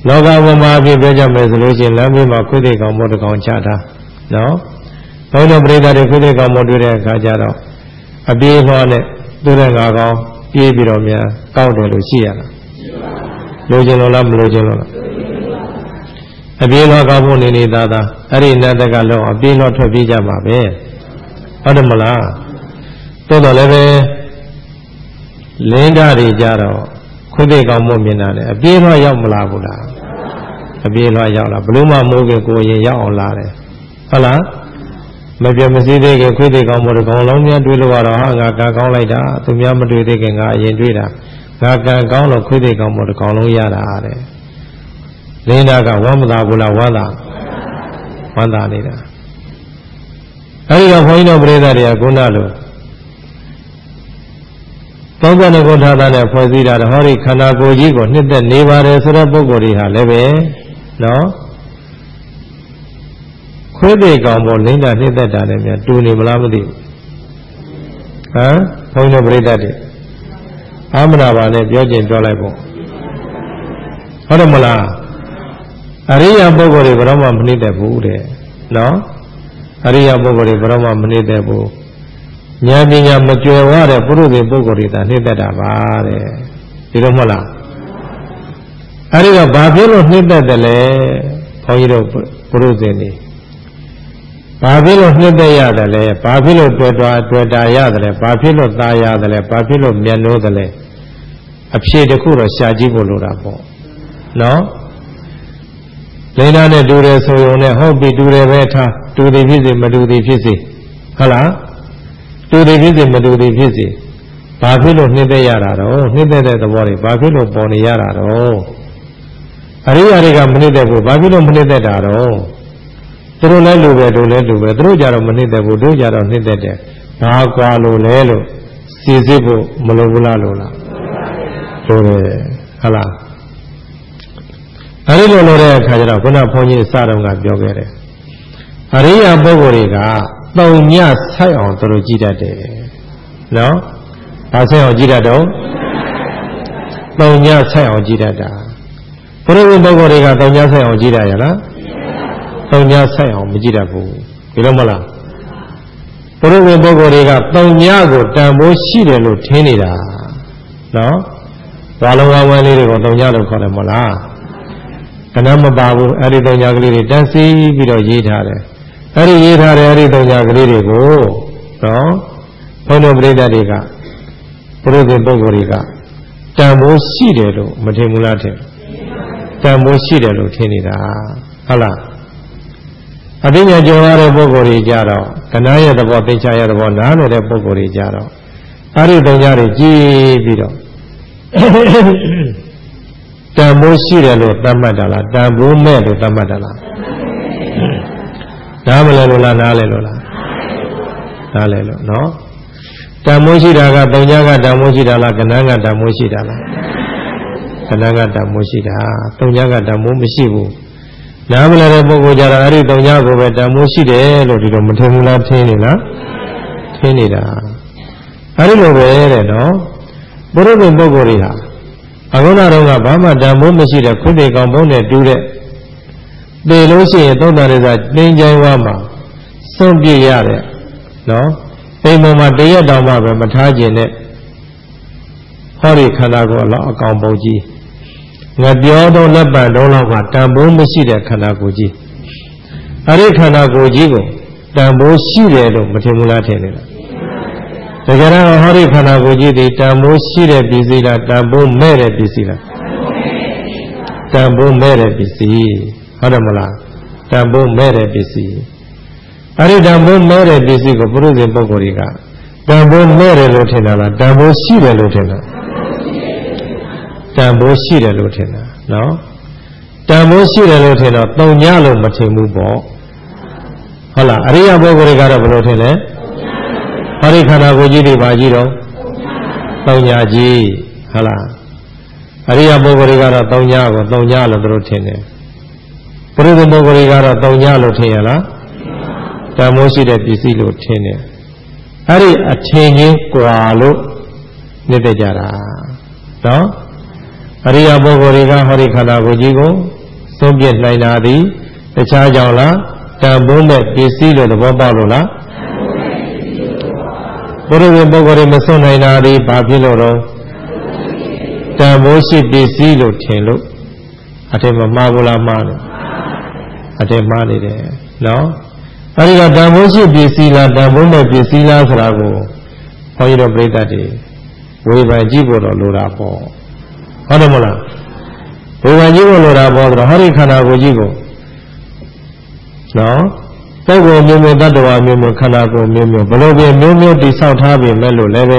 လောကဝမှာအပြည့်ပြောကြမယ်ဆိုလို့ရှိရင်လမ်းဘေးမှာခွေးသေးကောင်မို့တကောင်ချတာနော်ဘုန်းတော်ပရိသတ်တွေခွေးသေးကောင်မို့တွေ့တဲ့အခါကျတော့အပြေးလွှားနဲ့တွေ့တဲ့ငါကောင်ပြေးပြီးတော့များကောက်တယ်လို့ရှိရလားလိုချင်လို့လားမလိုချင်လို့လားအပြေးလွှားကောက်ဖို့နေသားသားအဲ့ဒီနတ်တက်ကလုံးအပြေးလွှားထွက်ပြေးကြမှာပဲဟုတ်တယ်မလားတိုးတော်လည်းပဲလင်းဓာတ်တွေကြတော့ခွေးသေးကောင်မို့မြင်တာလေအပြေးလွှားရောက်မလာဘူးလားအပြေးလွှားရောက်လာဘလို့မှမိုးကကိုရင်ရောက်အောင်လာတယ်ဟုတ်လားမပြတ်မစည်းသေးခင်ခွေးသေးကောင်မို့တကောင်လုံးများတွေးလို့ကတော့ဟာငါကံကောင်းလိုက်တာသူများမတွေးသေးခင်ငါအရင်တွေးတာငါကံကောင်းလို့ခွေးသေးကောင်မို့တကောင်လုံးရတာတဲ့လင်းသားကဝမ်းမသာဘူးလားဝမ်းသာနေတာအဲဒီတော့ဘုန်းကြီးတို့ပရိသတ်တွေကခုနလိုသုံးသနဲ့ကိုထားတာနဲ့ဖွဲ့စည်းတာဟောဒီခန္ဓာကိုယ်ကြီးကိုနှစ်သက်နေပါတယ်ဆိုတဲ့ပုဂ္ဂိုလ်တွေဟာလည်းပဲနော်ခွေးသေးကောင်ပေါ်လိမ့်တာနှစ်သက်တာနဲ့များတူနေမလားမသိဘူးဟမ်ဘုန်းကြီးတို့ပရိသတ်တွေအာမနာပါနဲ့ပြောကျင်ပြောလိုက်ပေါ့ဟုတ်တယ်မလားအရိယာပုဂ္ဂိုလ်တွေဘယ်တော့မှမနှစ်သက်ဘူးတဲ့နော်အရိယာပုဂ္ဂိုလ်တွေဘယ်တော့မှမနှစ်သက်ဘူးဉာဏ်ပညာမကြွယ်ဝတဲ့ပုရုသေပုဂ္ဂိုလ်တွေသာနှိမ့်သက်တာပါတဲ့ဒီလိုမဟုတ်လားအဲဒီတော့ဘာဖြစ်လို့နှိမ့်သက်တယ်လဲဘုန်းကြီးတို့ပုရုသေနေဘာဖြစ်လို့နှိမ့်သက်ရတယ်လဲဘာဖြစ်လို့တွေ့တာရတယ်လဲဘာဖြစ်လို့သာရတယ်လဲဘာဖြစ်လို့မျက်နှိုးတယ်လဲအဖြေတစ်ခုတော့ရှာကြည့်ဖို့လိုတာပေါ့နော်လိမ္မာနဲ့တူတယ်ဆိုရုံနဲ့ဟုတ်ပြီတူတယ်ပဲထားတူသည်ဖြစ်စေမတူသည်ဖြစ်စေဟုတ်လားတူသည်ဖြစ်စေမတူသည်ဖြစ်စေဘာဖြစ်လို့နှိမ့်သက်ရတာတော့နှိမ့်သက်တဲ့သဘောတွေဘာဖြစ်လို့ပေါ်နေရတာတော့အရိယာတွေကမနှိမ့်သက်ဘူးဘာဖြစ်လို့မနှိမ့်သက်တာတော့သူတို့လည်းလူပဲတို့လည်းလူပဲသူတို့ကြတော့မနှိမ့်သက်ဘူးတို့ကြတော့နှိမ့်သက်တယ်ဘာကွာလို့လဲလို့စီစစ်ဖို့မလိုဘူးလားလို့လားလိုတယ်ဟုတ်လားအဲဒီလိုလိုတဲ့အခါကျတော့ခုနဘုန်းကြီးအစတုန်းကပြောခဲ့တယ်အရိယာပုဂ္ဂိုလ်တွေကတုံညဆိုင်အောင်သူတို့ကြည့်တတ်တယ်နော်ဘာဆိုင်အောင်ကြည့်တတ်တော့တုံညဆိုင်အောင်ကြည့်တတ်တာဘုရားရှင်ပုဂ္ဂိုလ်တွေကတုံညဆိုင်အောင်ကြည့်တတ်ရလားတုံညဆိုင်အောင်မကြည့်တတ်ဘူးဒီလိုမလားဘုရားရှင်ပုဂ္ဂိုလ်တွေကတုံညကိုတန်ဖိုးရှိတယ်လို့ထင်နေတာနော်ဘာလုံးဝမ်းလေးတွေကိုတုံညလို့ခေါ်တယ်မဟုတ်လားကဏ္ဍမပါဘူးအဲ့ဒီတုံညကလေးတွေတန်းစီပြီးတော့ရေးထားတယ်အဲ့ဒီရေးထားတဲ့အဲ့ဒီတုံညကလေးတွေကိုနော်ဘုန်းတော်ပရိသတ်တွေကဘုရားရှင်ပုဂ္ဂိုလ်တွေကတန်ဖိုးရှိတယ်လို့မထင်ဘူးလားထင်တန်ဖိုးရှိတယ်လို့ထင်နေတာဟုတ်လားအသိဉာဏ်ကျော်ရတဲ့ပုဂ္ဂိုလ်တွေကြတော့ကဏ္ဍရဲ့သဘောသင်္ချာရဲ့သဘောနားလည်တဲ့ပုဂ္ဂိုလ်တွေကြတော့အဲ့ဒီတုံညတွေကြည့်ပြီးတော့တန်ဖိုးရှိတယ်လို့သတ်မှတ်တာလားတန်ဖိုးမဲ့လို့သတ်မှတ်တာလားနားမလဲလို့လားနားလဲလို့လားနားလဲလို့နော်တန်ဖိုးရှိတာကတုံညကတန်ဖိုးရှိတာလားကဏ္ဍကတန်ဖိုးရှိတာလားကဏ္ဍကတန်ဖိုးရှိတာတုံညကတန်ဖိုးမရှိဘူးနားမလဲတဲ့ပုဂ္ဂိုလ်ကြတော့အဲ့ဒီတုံညကိုပဲတန်ဖိုးရှိတယ်လို့ဒီလိုမထင်ဘူးလားထင်နေလားထင်နေတာအဲ့ဒီလိုပဲတဲ့နော်ဘုရားရှင်ပုဂ္ဂိုလ်တွေဟာအခုနတော့ကဘာမှတန်ဖိုးမရှိတဲ့ခွင့်တွေကောင်ဘုံနဲ့တူတဲ့ပေလို့ရှိရင်သုံးတန်တွေကတင်းကြိုင်းဝါမှာစွန့်ပြစ်ရတဲ့နော်အိမ်ပေါ်မှာတရက်တောင်မှပဲမထားခြင်းနဲ့ဟောဒီခန္ဓာကိုယ်အလောက်အကောင်ပုံကြီးငါပြောတော့လက်ပံတော့လောက်ကတန်ဖိုးမရှိတဲ့ခန္ဓာကိုယ်ကြီးအဲ့ဒီခန္ဓာကိုယ်ကြီးကိုတန်ဖိုးရှိတယ်လို့မထင်ဘူးလားထင်နေလားတကယ်တော့ဟောဒီခန္ဓာကိုယ်ကြီးဒီတန်ဖိုးရှိတဲ့ပစ္စည်းလားတန်ဖိုးမဲ့တဲ့ပစ္စည်းလားတန်ဖိုးမဲ့တဲ့ပစ္စည်းဟုတ်တယ်မလားတန်ဖိုးမဲ့တဲ့ပစ္စည်းအဲ့ဒီတန်ဖိုးမဲ့တဲ့ပစ္စည်းကိုပုရုဇဉ်ပုဂ္ဂိုလ်တွေကတန်ဖိုးမဲ့တယ်လို့ထင်တာလားတန်ဖိုးရှိတယ်လို့ထင်တာတန်ဖိုးရှိတယ်လို့ထင်တာနော်တန်ဖိုးရှိတယ်လို့ထင်တော့တုံညလို့မထင်ဘူးပေါ့ဟုတ်လားအရိယပုဂ္ဂိုလ်တွေကတော့ဘယ်လိုထင်လဲဟောဒီခန္ဓာကိုယ်ကြီးတွေပါကြီးတော့တုံညကြီးဟုတ်လားအရိယပုဂ္ဂိုလ်တွေကတော့တုံညကိုတုံညလို့သူတို့ထင်တယ်ပုရိသပုဂ္ဂိုလ်တွေကတော့တုံညလို့ထင်ရလားတန်ဖိုးရှိတဲ့ပစ္စည်းလို့ထင်တယ်အဲ့ဒီအထင်ချင်းကွာလို့နေတတ်ကြတာနော်အရိယပုဂ္ဂိုလ်တွေကဟောဒီခန္ဓာကိုယ်ကြီးကိုဆုံးပြနိုင်တာသည်တခြားကြောင့်လားတန်ဖိုးမဲ့ပစ္စည်းလို့သဘောပေါက်လို့လားဘုရားပုဂ္ဂိုလ်တွေမဆုံးနိုင်တာသည်ဘာဖြစ်လို့တော့တန်ဖိုးရှိပစ္စည်းလို့ထင်လို့အထက်မှာမှားဘူးလားမှားတယ်အထက်မှားနေတယ်နော်အဲဒီကတန်ဖိုးရှိပစ္စည်းလားတန်ဖိုးမဲ့ပစ္စည်းလားဆိုတာကိုဘုန်းကြီးတို့ပြိဿတွေဝေဖန်ကြည့်ဖို့တော့လိုတာပေါ့ဟုတ်တယ်မလားဝေဖန်ကြည့်ဖို့လိုတာပေါ့ဆိုတော့ဟောဒီခန္ဓာကိုယ်ကြီးကိုနော်ပုဂ္ဂိုလ်မျိုးမျိုးတ attva မျိုးမျိုးခန္ဓာကိုယ်မျိုးမျိုးဘလို့ပဲမျိုးမျိုးတိဆောက်ထားပြီမဲ့လို့လည်းပဲ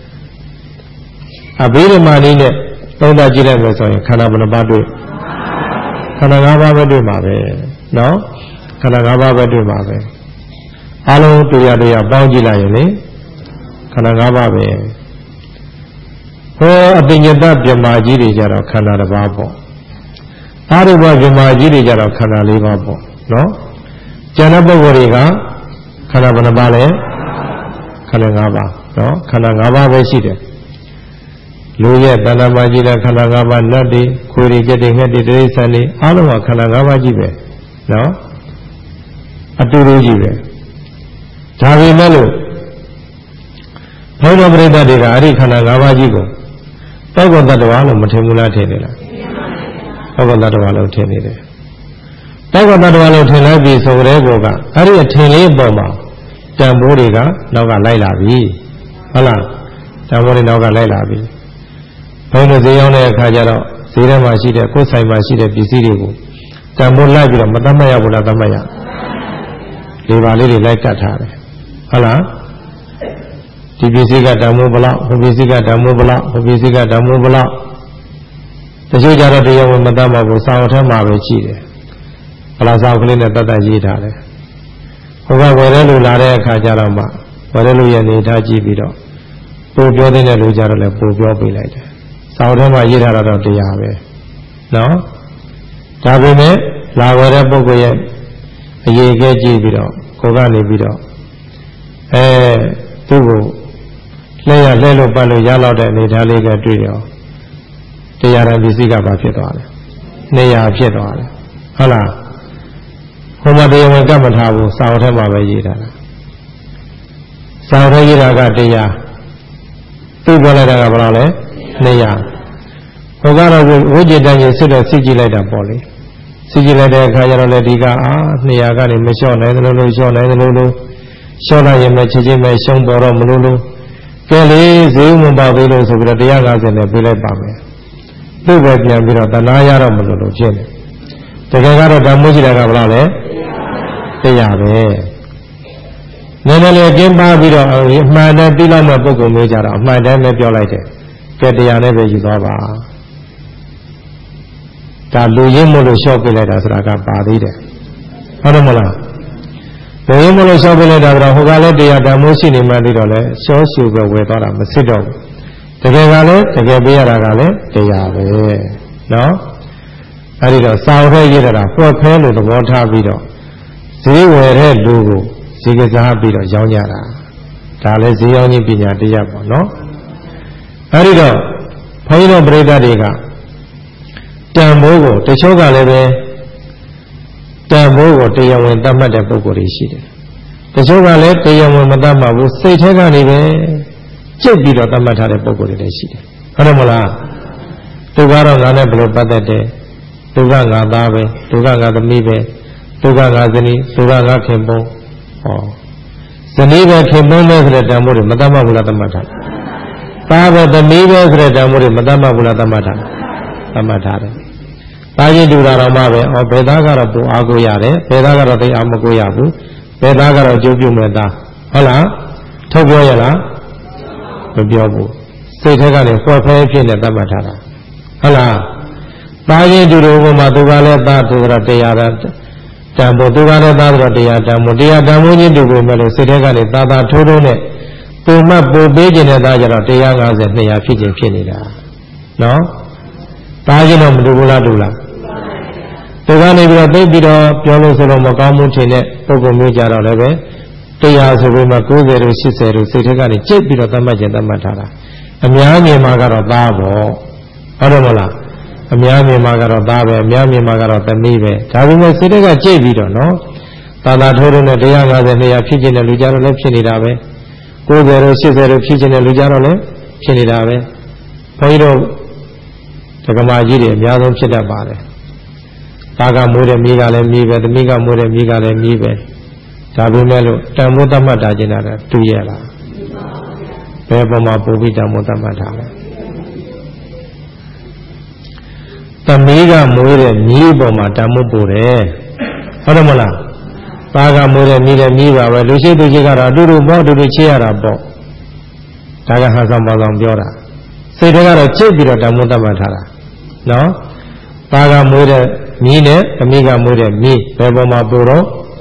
အဘိဓမ္မာနည်းနဲ့သုံးသပ်ကြည့်လိုက်မယ်ဆိုရင်ခန္ဓာဘယ်နှပါးတွေ့ခန္ဓာ၅ပါးပဲတွေ့မှာပဲနော်ခန္ဓာ၅ပါးပဲတွေ့မှာပဲအလုံးတရားပေါင်းကြည့်လိုက်ရင်လေခန္ဓာ၅ပါးပဲဟောအပညတပြမာကြီးတွေကြတော့ခန္ဓာတစ်ပါးပေါ့အာရုပပြမာကြီးတွေကြတော့ခန္ဓာ၄ပါးပေါ့နော်ကျန်တဲ့ပုဂ္ဂိုလ်တွေကခန္ဓာဘယ်နှပါးလဲခန္ဓာ၅ပါးနော်ခန္ဓာ၅ပါးပဲရှိတယ်လူရဲ့တဏ္ဍာမကြီးတဲ့ခန္ဓာ၅ပါးနတ်တွေခွေတွေကြက်တွေငှက်တွေတိရစ္ဆာန်တွေအားလုံးကခန္ဓာ၅ပါးကြီးပဲနော်အတူတူကြီးပဲဒါပေမဲ့လို့ဘုရားပရိသတ်တွေကအဲ့ဒီခန္ဓာ၅ပါးကြီးကိုပုဂ္ဂိုလ်တ attva လို့မထင်ဘူးလားထင်နေလားပုဂ္ဂိုလ်တ attva လို့ထင်နေတယ်ပုဂ္ဂိုလ်တ attva လို့ထင်လိုက်ပြီဆိုကြတဲ့ကောကအဲ့ဒီအထင်လေးပေါ်မှာတန်ဖိုးတွေကနောက်ကလိုက်လာပြီဟုတ်လားတန်ဖိုးတွေနောက်ကလိုက်လာပြီဘုန်းကြီးဈေးရောက်တဲ့အခါကျတော့ဈေးထဲမှာရှိတဲ့ကိုယ်ဆိုင်မှာရှိတဲ့ပစ္စည်းတွေကိုတန်ဖိုးလိုက်ပြီးတော့မတတ်မှတ်ရဘူးလားတတ်မှတ်ရလေပါလေးတွေလိုက်ကတ်ထားတယ်ဟုတ်လားဒီပစ္စည်းကတန်ဖိုးဘလောက်ဟိုပစ္စည်းကတန်ဖိုးဘလောက်ဟိုပစ္စည်းကတန်ဖိုးဘလောက်တချို့ကြတော့တရားဝင်မတတ်မှဘူးစာအုပ်ထဲမှာပဲရှိတယ်ဘလားစာအုပ်ကလေးနဲ့တတ်တတ်ရေးထားတယ်ဟိုကဝယ်တဲ့လူလာတဲ့အခါကျတော့မှဝယ်တဲ့လူရဲ့နေထားကြည့်ပြီးတော့ပို့ပြောတဲ့လူကြတော့လည်းပို့ပြောပေးလိုက်တယ်စာအုပ်ထဲမှာရေးထားတော့တရားပဲနော်ဒါပေမဲ့လာဝယ်တဲ့ပုဂ္ဂိုလ်ရဲ့အရေးအကဲကြည့်ပြီးတော့ကိုကနေပြီးတော့သူ့ကိုလဲလို့ပတ်လို့ရလောက်တဲ့အနေထားလေးကတွေ့ရောတရားရပစ္စည်းကဘာဖြစ်သွားလဲနေရာဖြစ်သွားတယ်ဟုတ်လားဟိုမှာတရားဝင်ကပ်မထားဘူးစာအုပ်ထဲမှာပဲရေးထားတာစာအုပ်ထဲရေးတာကတရားသူ့ပြောလိုက်တာကဘယ်လောက်လဲနေရာဟိုကတော့ဝိจิตတန်ကြီးစစ်တော့စစ်ကြည့်လိုက်တာပေါ့လေစစ်ကြည့်လိုက်တဲ့အခါကျတော့လေဒီက200ကနေမလျှော့နိုင်သလိုလိုလျှော့နိုင်သလိုလိုလျှော့လိုက်ရင်မချက်ချင်းပဲရှုံးပေါ်တော့မလို့လို့ကဲလေဈေးမပါသေးလို့ဆိုပြီးတော့150နဲ့ပြေးလိုက်ပါမယ်သူ့ပဲပြန်ပြီးတော့တဏှာရတော့မလို့လို့ဖြစ်နေတကယ်ကတော့ဓမ္မိုးရှိတာကဘယ်လောက်လဲတရားပဲနည်းနည်းလေးကျင်းပါပြီးတော့အမှန်တည်းသိလောက်မဲ့ပုဂ္ဂိုလ်မျိုးကြတော့အမှန်တည်းပဲပြောလိုက်တယ်ကဲတရားနဲ့ပဲယူသွားပါဒါလူရင်းမို့လို့လျှော့ပြလိုက်တာဆိုတာကပါသေးတယ်ဟုတ်တယ်မလားလူရင်းမို့လို့လျှော့ပြလိုက်တာကတော့ဟိုကလည်းတရားဓမ္မိုးရှိနေမှသိတော့လဲရှော့ရှုပဲဝယ်သွားတာမစစ်တော့ဘူးတကယ်ကလည်းတကယ်ပေးရတာကလည်းတရားပဲနော်အဲဒီတော့စာအုပ်ထဲရေးတာဖွက်ဖဲလို့သဘောထားပြီးတော့ဈေးဝယ်တဲ့လူကိုဈေးကစားပြီးတော့ရောင်းကြတာဒါလည်းဈေးရောင်းခြင်းပညာတရားပေါ့နော်အဲဒီတော့ဘုန်းကြီးတို့ပရိသတ်တွေကတန်ဖိုးကိုတချို့ကလည်းပဲတန်ဖိုးကိုတရားဝင်သတ်မှတ်တဲ့ပုဂ္ဂိုလ်တွေရှိတယ်တချို့ကလည်းတရားဝင်မသတ်မှတ်ဘူးစိတ်ထဲကနေပဲကျုပ်ပြီးတော့သတ်မှတ်ထားတဲ့ပုဂ္ဂိုလ်တွေလည်းရှိတယ်ဟုတ်တယ်မလားသူကတော့ငါနဲ့ဘယ်လိုပတ်သက်တယ်သူကငါသားပဲသူကငါသမီးပဲသူကငါဇနီးသူကငါခင်ပွန်းဇနီးပဲခင်ပွန်းပဲဆိုတဲ့တန်ဖိုးတွေမသတ်မှတ်ဘူးလားသတ်မှတ်ထားသားပဲသမီးပဲဆိုတဲ့တန်ဖိုးတွေမသတ်မှတ်ဘူးလားသတ်မှတ်ထားသတ်မှတ်ထားတယ်သားချင်းတူတာတော့မှပဲဘယ်သားကတော့ပုံအားကိုရတယ်ဘယ်သားကတော့သိအားမကိုရဘူးဘယ်သားကတော့အကျိုးပြုမဲ့သားဟုတ်လားထုတ်ပြောရလားမပြောဘူးစိတ်ထဲကနေဖွက်ဖဲဖြစ်နေသတ်မှတ်ထားတာဟုတ်လားသားချင်းတူတူမှာသူကလည်းသားသူကတော့တရားတန်ဖို့သူကလည်းသားဆိုတော့တရားတန်ဖို့တရားတန်ဖို့ချင်းတူပုံမဲ့လို့စိတ်ထဲကနေသားထိုးထိုးနဲ့ပုံမှတ်ပို့ပေးခြင်းနဲ့သားကြတော့150 200ဖြစ်ခြင်းဖြစ်နေတာနော်သားချင်းတော့မတူဘူးလားတူလားသူကနေပြီးတော့သိပြီးတော့ပြောလို့ဆိုတော့မကောင်းမှုထင်တဲ့ပုဂ္ဂိုလ်မျိုးကြတော့လည်းပဲတရားဆိုပြီးမှ90တို့80တို့စိတ်ထဲကနေကြိတ်ပြီးတော့သတ်မှတ်ခြင်းသတ်မှတ်ထားတာအများကြီးမှာကတော့သားပေါ့ဟုတ်တယ်မလားအများမြင်မှာကတော့သားပဲအများမြင်မှာကတော့သမီးပဲဒါပေမဲ့စိတ်ကကြိတ်ပြီးတော့နော်သာသာထိုးထိုးနဲ့150 200ဖြစ်ခြင်းတဲ့လူကြတော့လည်းဖြစ်နေတာပဲ90တို့80တို့ဖြစ်ခြင်းတဲ့လူကြတော့လည်းဖြစ်နေတာပဲဘုန်းကြီးတို့ဓမ္မကြီးတွေအများဆုံးဖြစ်တတ်ပါတယ်သားကမိုးတဲ့မိကလည်းမိပဲသမီးကမိုးတဲ့မိကလည်းမိပဲဒါပေမဲ့လို့တန်ဖိုးသတ်မှတ်တာကျင်တာတူရလားဘယ်ပုံမှာပို့ပြီးတန်ဖိုးသတ်မှတ်တာလဲသမီးကမိုးတဲ့မိပုံမှာတန်ဖိုးပို့တယ်ဟုတ်တယ်မလားသားကမိုးတဲ့မိတဲ့မိပါပဲလူရှိသူရှိကတော့အတူတူပေါ့အတူတူချေရတာပေါ့ဒါကဟာဆောင်ပါဆောင်ပြောတာစိတ်တွေကတော့ကြိတ်ပြီးတော့တန်ဖိုးသတ်မှတ်ထားတာနော်သားကမိုးတဲ့မိနဲ့သမီးကမိုးတဲ့မိဘယ်ပုံမှာပို့တော့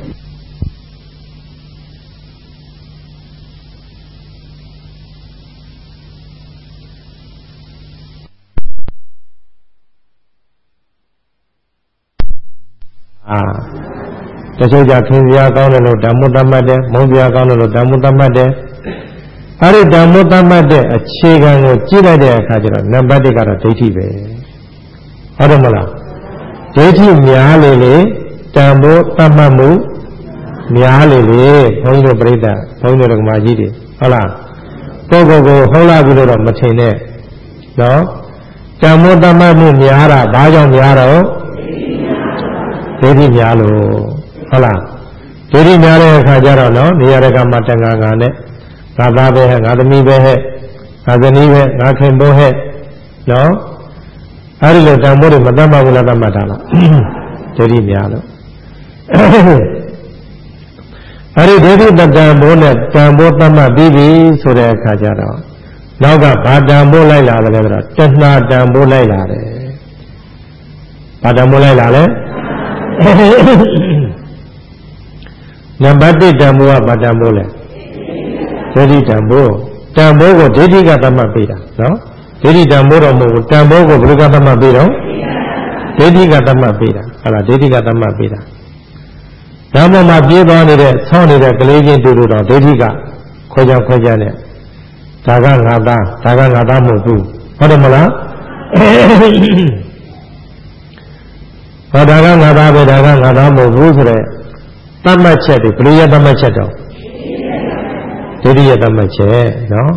တချို့ကြခင်စရာကောင်းတယ်လို့ဓမ္မတတ်မှတ်တယ်မုန်းစရာကောင်းတယ်လို့ဓမ္မတတ်မှတ်တယ်အဲဒီဓမ္မတတ်မှတ်တဲ့အခြေခံကိုကြည့်လိုက်တဲ့အခါကျတော့နံပါတ်1ကတော့ဒိဋ္ဌိပဲဟုတ်တယ်မလားဒိဋ္ဌိများလေလေဓမ္မတတ်မှတ်မှုများလေလေဘုန်းကြီးတို့ပြိဿဘုန်းကြီးတို့ဓမ္မကြီးတွေဟုတ်လားကိုယ်ကိုဟုတ်လားဘူးလို့တော့မထင်နဲ့နော်ဓမ္မတတ်မှတ်မှုများတာဘာကြောင့်များတော့ဒိဋ္ဌိများလို့ဟုတ်လားဒိဋ္ဌိများတဲ့အခါကျတော့နော်နေရာတကမှတန်ခါငါနဲ့ငါသားပဲဟဲ့ငါသမီးပဲဟဲ့ငါဇနီးပဲငါခင်ပွန်းဟဲ့နော်အဲဒီလိုတန်ဖိုးတွေမတတ်မှဘူးလားတတ်မှတ်တာလားဒိဋ္ဌိများလို့အဲဒီဒိဋ္ဌိတန်ဖိုးနဲ့တန်ဖိုးတတ်မှတ်ပြီးပြီဆိုတဲ့အခါကျတော့နောက်ကဘာတန်ဖိုးလိုက်လာလဲဆိုတော့တဏှာတန်ဖိုးလိုက်လာတယ်ဘာတန်ဖိုးလိုက်လာလဲနံပါတ်1တန်ဖိုးကဘာတန်ဖိုးလဲဒိဋ္ဌိတန်ဖိုးကိုဒိဋ္ဌိကသတ်မှတ်ပေးတာနော်ဒိဋ္ဌိတန်ဖိုးတော့မဟုတ်ဘူးတန်ဖိုးကိုဘယ်လိုကသတ်မှတ်ပေးတော့ဒိဋ္ဌိကသတ်မှတ်ပေးတာဟုတ်လားဒိဋ္ဌိကသတ်မှတ်ပေးတာဓမ္မမှာပြေးသွားနေတဲ့ဆောင်းနေတဲ့ကလေးချင်းတူတူတော့ဒိဋ္ဌိကခွဲခြားနဲ့ဒါကငါသားမဟုတ်ဘူးဟုတ်တယ်မလားဟောဒါကငါသားပဲဒါကငါသားမဟုတ်ဘူးဆိုတဲ့သတ်မှတ်ချက်တွေဘယ်လိုရသတ်မှတ်ချက်တော့ဒိဋ္ဌိရသတ်မှတ်ချက်နော်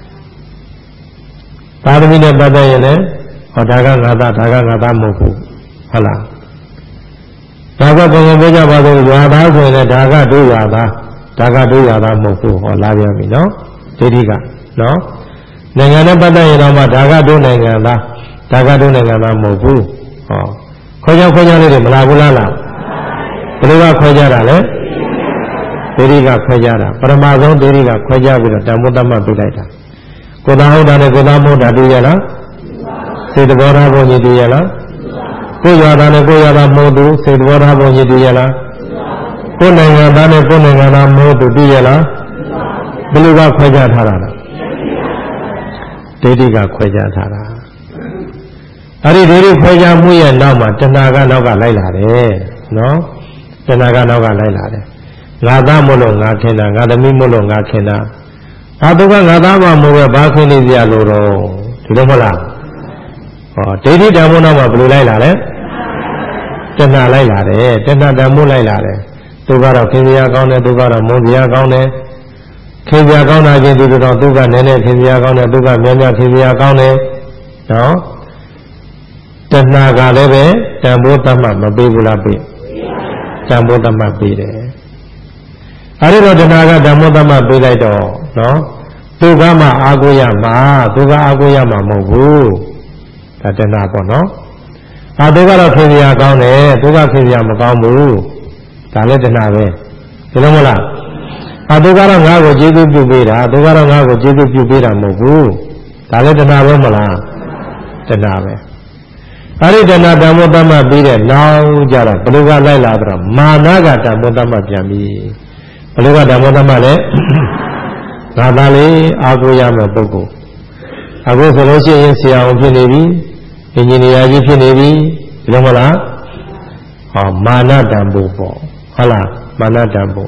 သာသမီနဲ့ပတ်သက်ရင်လည်းဟောဒါကငါသားမဟုတ်ဘူးဟုတ်လားဒါကဘုံဘုံပြောကြပါစို့ရွာသားဆိုရင်လည်းဒါကတို့ရွာသားမဟုတ်ဘူးဟောလာပြန်ပြီနော်ဒိဋ္ဌိကနော်နိုင်ငံနဲ့ပတ်သက်ရင်တော့မှဒါကတို့နိုင်ငံသားမဟုတ်ဘူးဟောခွဲခြားလေးတွေမလာဘူးလားဘယ်လိုကခွဲခြားတာလဲဒိဋ္ဌိကခွဲခြားတာပရမဆုံးဒိဋ္ဌိကခွဲခြားပြီးတော့တန်ဖိုးတတ်မှတ်ပြလိုက်တာကိုယ်သားဟုတ်တာနဲ့ကိုယ်သားမဟုတ်တာတွေ့ရလားစေတဘောထားဘုံကြီးတွေ့ရလားကိုယ်ရွာသားနဲ့ကိုယ်ရွာသားမဟုတ်သူစေတဘောထားဘုံကြီးတွေ့ရလားကိုယ်နိုင်ငံသားနဲ့ကိုယ်နိုင်ငံသားမဟုတ်သူတွေ့ရလားဘယ်လိုကခွဲခြားထားတာလဲဒိဋ္ဌိကခွဲခြားထားတာအဲ့ဒီဒိဋ္ဌိခွဲခြားမှုရဲ့နောက်မှာတဏှာကနောက်ကလိုက်လာတယ်နော်တဏှာကနောက်ကလိုက်လာတယ်ငါသားမို့လို့ငါခင်တာငါသမီးမို့လို့ငါခင်တာသူကငါသားမှမဟုတ်ပဲဘာခင်နေကြလို့တော့ဒီလိုမဟုတ်လားဟောဒိဋ္ဌိဓမ္မနောက်မှာဘယ်လိုလိုက်လာလဲတဏှာလိုက်လာတယ်တဏှာဓမ္မလိုက်လာတယ်သူကတော့ခင်ဗျာကောင်းတယ်သူကတော့မုန်းဗျာကောင်းတယ်ခင်ဗျာကောင်းတာချင်းသူတော့သူကနည်းနည်းခင်ဗျာကောင်းတယ်သူကများများခင်ဗျာကောင်းတယ်နော်တဏှာကလည်းပဲတန်ဖိုးတတ်မှမပေးဘူးလားပေးတန်ဖိုးတတ်မှပေးတယ်အဲဒီတော့တဏှာကတန်ဖိုးတတ်မှပေးလိုက်တော့နော်သူကမှအာကိုရမှာသူကအာကိုရမှာမဟုတ်ဘူးဒါတဏှာပေါ့နော်သူကတော့ခင်ဗျာကောင်းတယ်သူကခင်ဗျာမကောင်းဘူးဒါလည်းတဏှာပဲဒီလိုမဟုတ်လားသူကတော့ငါ့ကိုကျေးဇူးပြုပေးတာသူကတော့ငါ့ကိုကျေးဇူးပြုပေးတာမဟုတ်ဘူးဒါလည်းတဏှာပဲမလားတဏှာပဲအဲဒီတဏှာဓမ္မတ္တမပြီးတဲ့နောက်ကြတော့ဘယ်လိုကလိုက်လာတော့မာနကဓမ္မတ္တမပြန်ပြီဘယ်လိုကဓမ္မတ္တမလဲငါသားလေးအာကိုရမယ်ပုဂ္ဂိုလ်အခုဆိုလို့ရှိရင်ဆရာဝန်ဖြစ်နေပြီအင်ဂျင်နီယာကြီးဖြစ်နေပြီဒီလိုမလားဟောမာနဓမ္မပေါ့ဟုတ်လားမာနဓမ္မ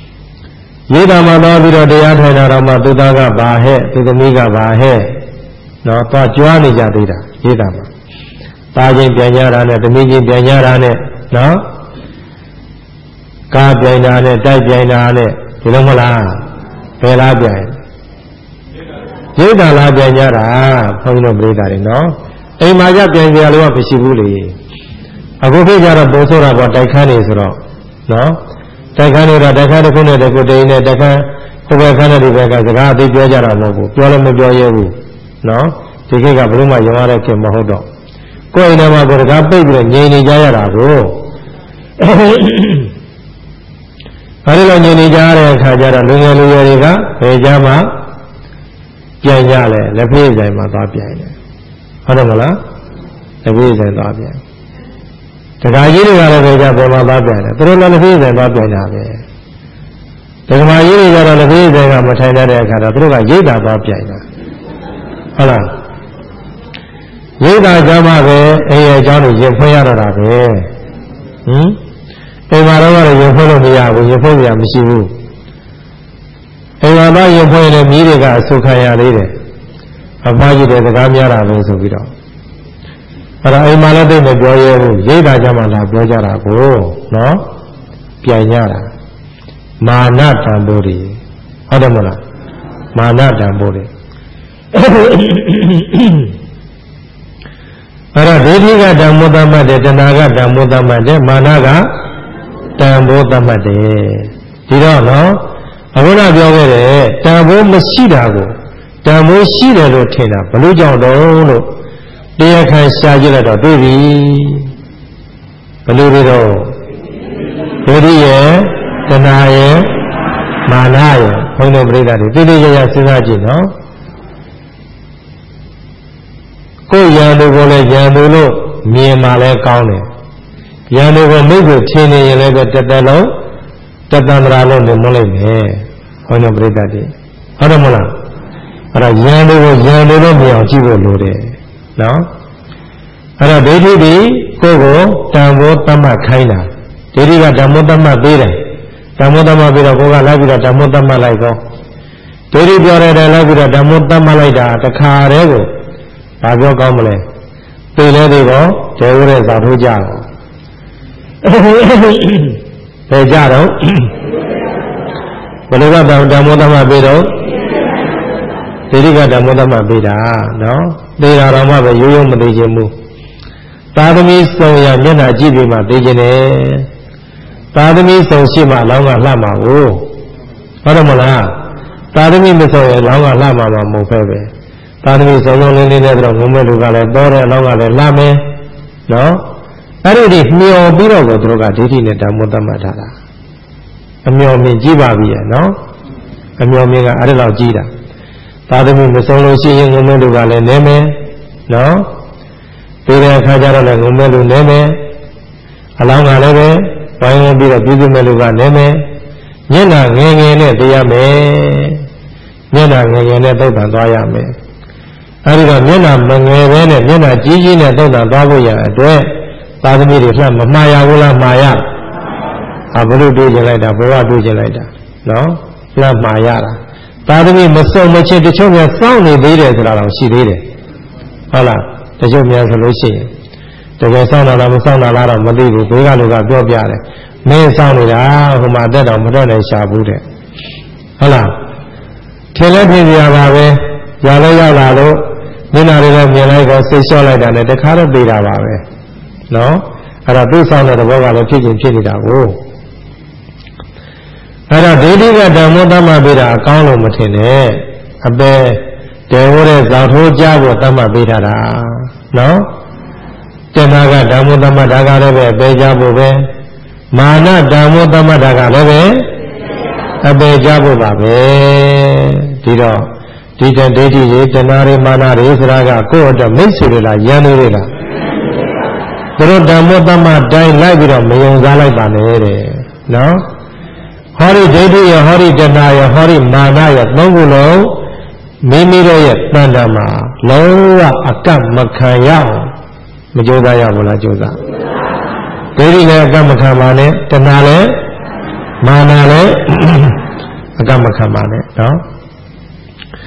ရေးတာမှတော့ပြီးတော့တရားထိုင်တာတော့မှသူသားကဘာဟဲ့သူသမီးကဘာဟဲ့နော်သွားကြွားနေကြသေးတာရေးတာမှာတာချင်းပြန်ကြတာနဲ့သမီးချင်းပြန်ကြတာနဲ့နော်ကားပြန်တာနဲ့တိုက်ပြန်တာနဲ့ဒီလိုမလားဘယ်လားပြန်ရေးတာလားပြန်ကြတာဘုန်းကြီးတို့ပြိတ္တာတွေနော်အိမ်မှာကြပြန်ကြလို့ကမရှိဘူးလေအခုခေတ်ကျတော့ပုံဆိုတာပေါ့တိုက်ခန်းနေဆိုတော့နော်တိုက်ခန်းနေတာတိုက်ခန်းတစ်ခုနဲ့တစ်ခုတည်းနဲ့တိုက်ခန်းဟိုဘက်ခန်းတဲ့ဒီဘက်ကစကားအသေးပြောကြတာမဟုတ်ဘူးပြောလည်းမပြောရဲဘူးနော်ဒီခေတ်ကဘယ်လိုမှရုံရတဲ့ခေတ်မဟုတ်တော့ကိုယ်အိမ်ထဲမှာကိုယ်တကားပိတ်ပြီးတော့ငြိမ်နေကြရတာကိုအဲဒီလိုငြိမ်နေကြတဲ့အခါကျတော့လူငယ်လူရွယ်တွေကဘယ်ကြမှာပြန်ကြလဲလက်ဖေးဆိုင်မှာသွားပြန်တယ်ဟုတ်တယ်မလားလက်ဖေးဆိုင်သွားပြန်တခါကြီးတွေကလည်းပဲကြပေါ်မှာသွားပြန်တယ်သူတို့လည်းလက်ဖေးဆိုင်သွားပြန်တာပဲဒကမာကြီးတွေကတော့လက်ဖေးဆိုင်ကမထိုင်တဲ့အခါတော့သူတို့ကရိတ်တာသွားပြန်တာဟုတ်လားရိတ်တာကြမှာပဲအိမ်ရဲ့အကြောင်းကိုရင်ဖွင့်ရတော့တာပဲအိမ်မှာတော့ရင်ဖွင့်လို့မရဘူးရင်ဖွင့်ရမရှိဘူးအိမ်မှာတော့ရင်ဖွင့်ရင်မြည်တွေကအဆုခံရသေးတယ်အဖားကြီးတွေစကားများတာပဲဆိုပြီးတော့အဲ့ဒါအိမ်မှာလည်းသိမပြောရဲဘူးရိတ်တာကြမှာလာပြောကြတာကိုနော်ပြန်ကြတာမာနတံပိုးတွေဟုတ်တယ်မလားမာနတံပိုးတွေအဲ့တော့ဒိဋ္ဌိကဓမ္မသမတ်တယ်တဏှာကဓမ္မသမတ်တယ်မာနကတံပိုးသမတ်တယ်ဒီတော့နော်အခုနပြောခဲ့တယ်တံပိုးမရှိတာကိုတံပိုးရှိတယ်လို့ထင်တာဘလို့ကြောင့်တော့လို့တရားခံရှာကြည့်လိုက်တော့တွေ့ပြီဘလို့တွေတော့ဒိဋ္ဌိရဲ့တဏှာရဲ့မာနရဲ့ဘုန်းတော်ပြိဿတွေတိတိကျကျစဉ်းစားကြည့်နော်ကိုယ်ရန်သူကိုလည်းရန်သူလို့မြင်မှလည်းကောင်းတယ်ရန်သူကိုမိတ်ကိုထင်နေရင်လည်းပဲတသက်လုံးတသံ္ဍရာလုံးနေမလို့မယ်ဘုန်းတော်ပြိဿတွေဟုတ်တယ်မလားအဲ့ဒါရန်သူကိုရန်သူလို့မြင်အောင်ကြည့်ဖို့လိုတယ်နော်အဲ့တော့ဒိဋ္ဌိဒီကိုယ်ကိုတန်ဖိုးသတ်မှတ်ခိုင်းတာဒိဋ္ဌိကဓမ္မသတ်မှတ်ပေးတယ်ဓမ္မသတ်မှတ်ပြီးတော့ကိုယ်ကလိုက်ပြီးတော့ဓမ္မသတ်မှတ်လိုက်တော့ဒိဋ္ဌိပြောတဲ့တိုင်လိုက်ပြီးတော့ဓမ္မသတ်မှတ်လိုက်တာတခါတည်းကိုဘာပြောကောင်းမလဲသိလဲသေးတော့ဒေဝရဲသာထိုးကြတော့ဘယ်ကြတော့ဘယ်လိုကဓမ္မသတ်မှတ်ပေးတော့ဒိဋ္ဌိကဓမ္မသတ်မှတ်ပေးတာနော်သိတာတော့မှပဲရိုးရိုးမသိခြင်းဘူးသာသမီဆုံးရမျက်နှာကြည့်ပြီးမှသိခြင်းတယ်သာသမီဆုံးရှိမှလောင်းကလှမှာကိုဟုတ်တယ်မလားသာသမီမဆုံးရင်လောင်းကလှမှာမဟုတ်ပဲသာသမီဆုံးလုံးလေးလေးနဲ့တော့ငုံမဲ့လူကလည်းတော်တဲ့အလောင်းကလည်းလှမယ်နော်အဲ့ဒီမျောပြီးတော့ကိုသူတို့ကဒိဋ္ဌိနဲ့ဓမ္မသတ်မှတ်ထားတာအမျောမြင်ကြည့်ပါပြီနော်အမျောမြင်ကအဲ့ဒါလောက်ကြည့်တာသာသမီမဆုံးလို့ရှိရင်ငုံမဲ့လူကလည်းနည်းမယ်နော်ဒီတဲ့အခါကျတော့လည်းငုံမဲ့လူနည်းမယ်အလောင်းကလည်းပဲဝိုင်းဝန်းပြီးတော့ပြုစုမဲ့လူကနည်းမယ်မျက်နှာငယ်ငယ်နဲ့တရားမယ်မျက်နှာငယ်ငယ်နဲ့သုတ်တန်သွားရမယ်အဲဒီတော့မျက်နှာမငယ်ပဲနဲ့မျက်နှာကြီးကြီးနဲ့သုတ်တန်သွားဖို့ရအတွက်သာသမီတွေလှမမှားရဘူးလားမှားရဘလို့တွေးကြလိုက်တာဘဝတွေးကြလိုက်တာနော်လှမှားရတာသာသမီမစုံမချစ်တချို့များစောင့်နေသေးတယ်ဆိုတာတော့ရှိသေးတယ်ဟုတ်လားတချို့များဆိုလို့ရှိရင်တကယ်စောင့်တာလားမစောင့်တာလားတော့မသိဘူးဘေးကလူကပြောပြတယ်မင်းစောင့်နေတာဟိုမှာတက်တော့မတော့နိုင်ရှာဘူးတဲ့ဟုတ်လားထင်လဲထင်ကြရပါပဲရလဲရောက်လာလို့မျက်နှာတွေလည်းမြင်လိုက်တော့စိတ်လျှော့လိုက်တာနဲ့တခါတော့ပြေးတာပါပဲနော်အဲ့ဒါသူ့ဆောင်တဲ့သဘောကလည်းဖြစ်ချင်းဖြစ်နေတာကိုအဲ့တော့ဒိဋ္ဌိကဓမ္မသတ်မှတ်ပေးတာအကောင်းလို့မထင်နဲ့အပေတေဝတဲ့ဇာထိုးကြဖို့သတ်မှတ်ပေးထားတာနော်တဏှာကဓမ္မသတ်မှတ်တာကလည်းပဲအပေကြဖို့ပဲမာနဓမ္မသတ်မှတ်တာကလည်းပဲအပေကြဖို့ပါပဲဒီတော့ဒီတန်ဒိဋ္ဌိတွေတဏှာတွေမာနတွေဆိုတာကကိုယ့်အတွက်မိတ်ဆွေတွေလားယန္တုတွေလားသူတို့ဓမ္မသတ်မှတ်တိုင်းလိုက်ပြီးတော့မယုံစားလိုက်ပါနဲ့တဲ့နော်ဟောဒီဒိဋ္ဌိရဟောဒီတဏှာရဟောဒီမာနရသုံးခုလုံးမိမိတို့ရဲ့တဏ္ဍာမှာလုံးဝအကပ်မခံရအောင်မကြိုးစားရဘူးလားကြိုးစားဒိဋ္ဌိလည်းအကပ်မခံပါနဲ့တဏှာလည်းမာနလည်းအကပ်မခံပါနဲ့နော်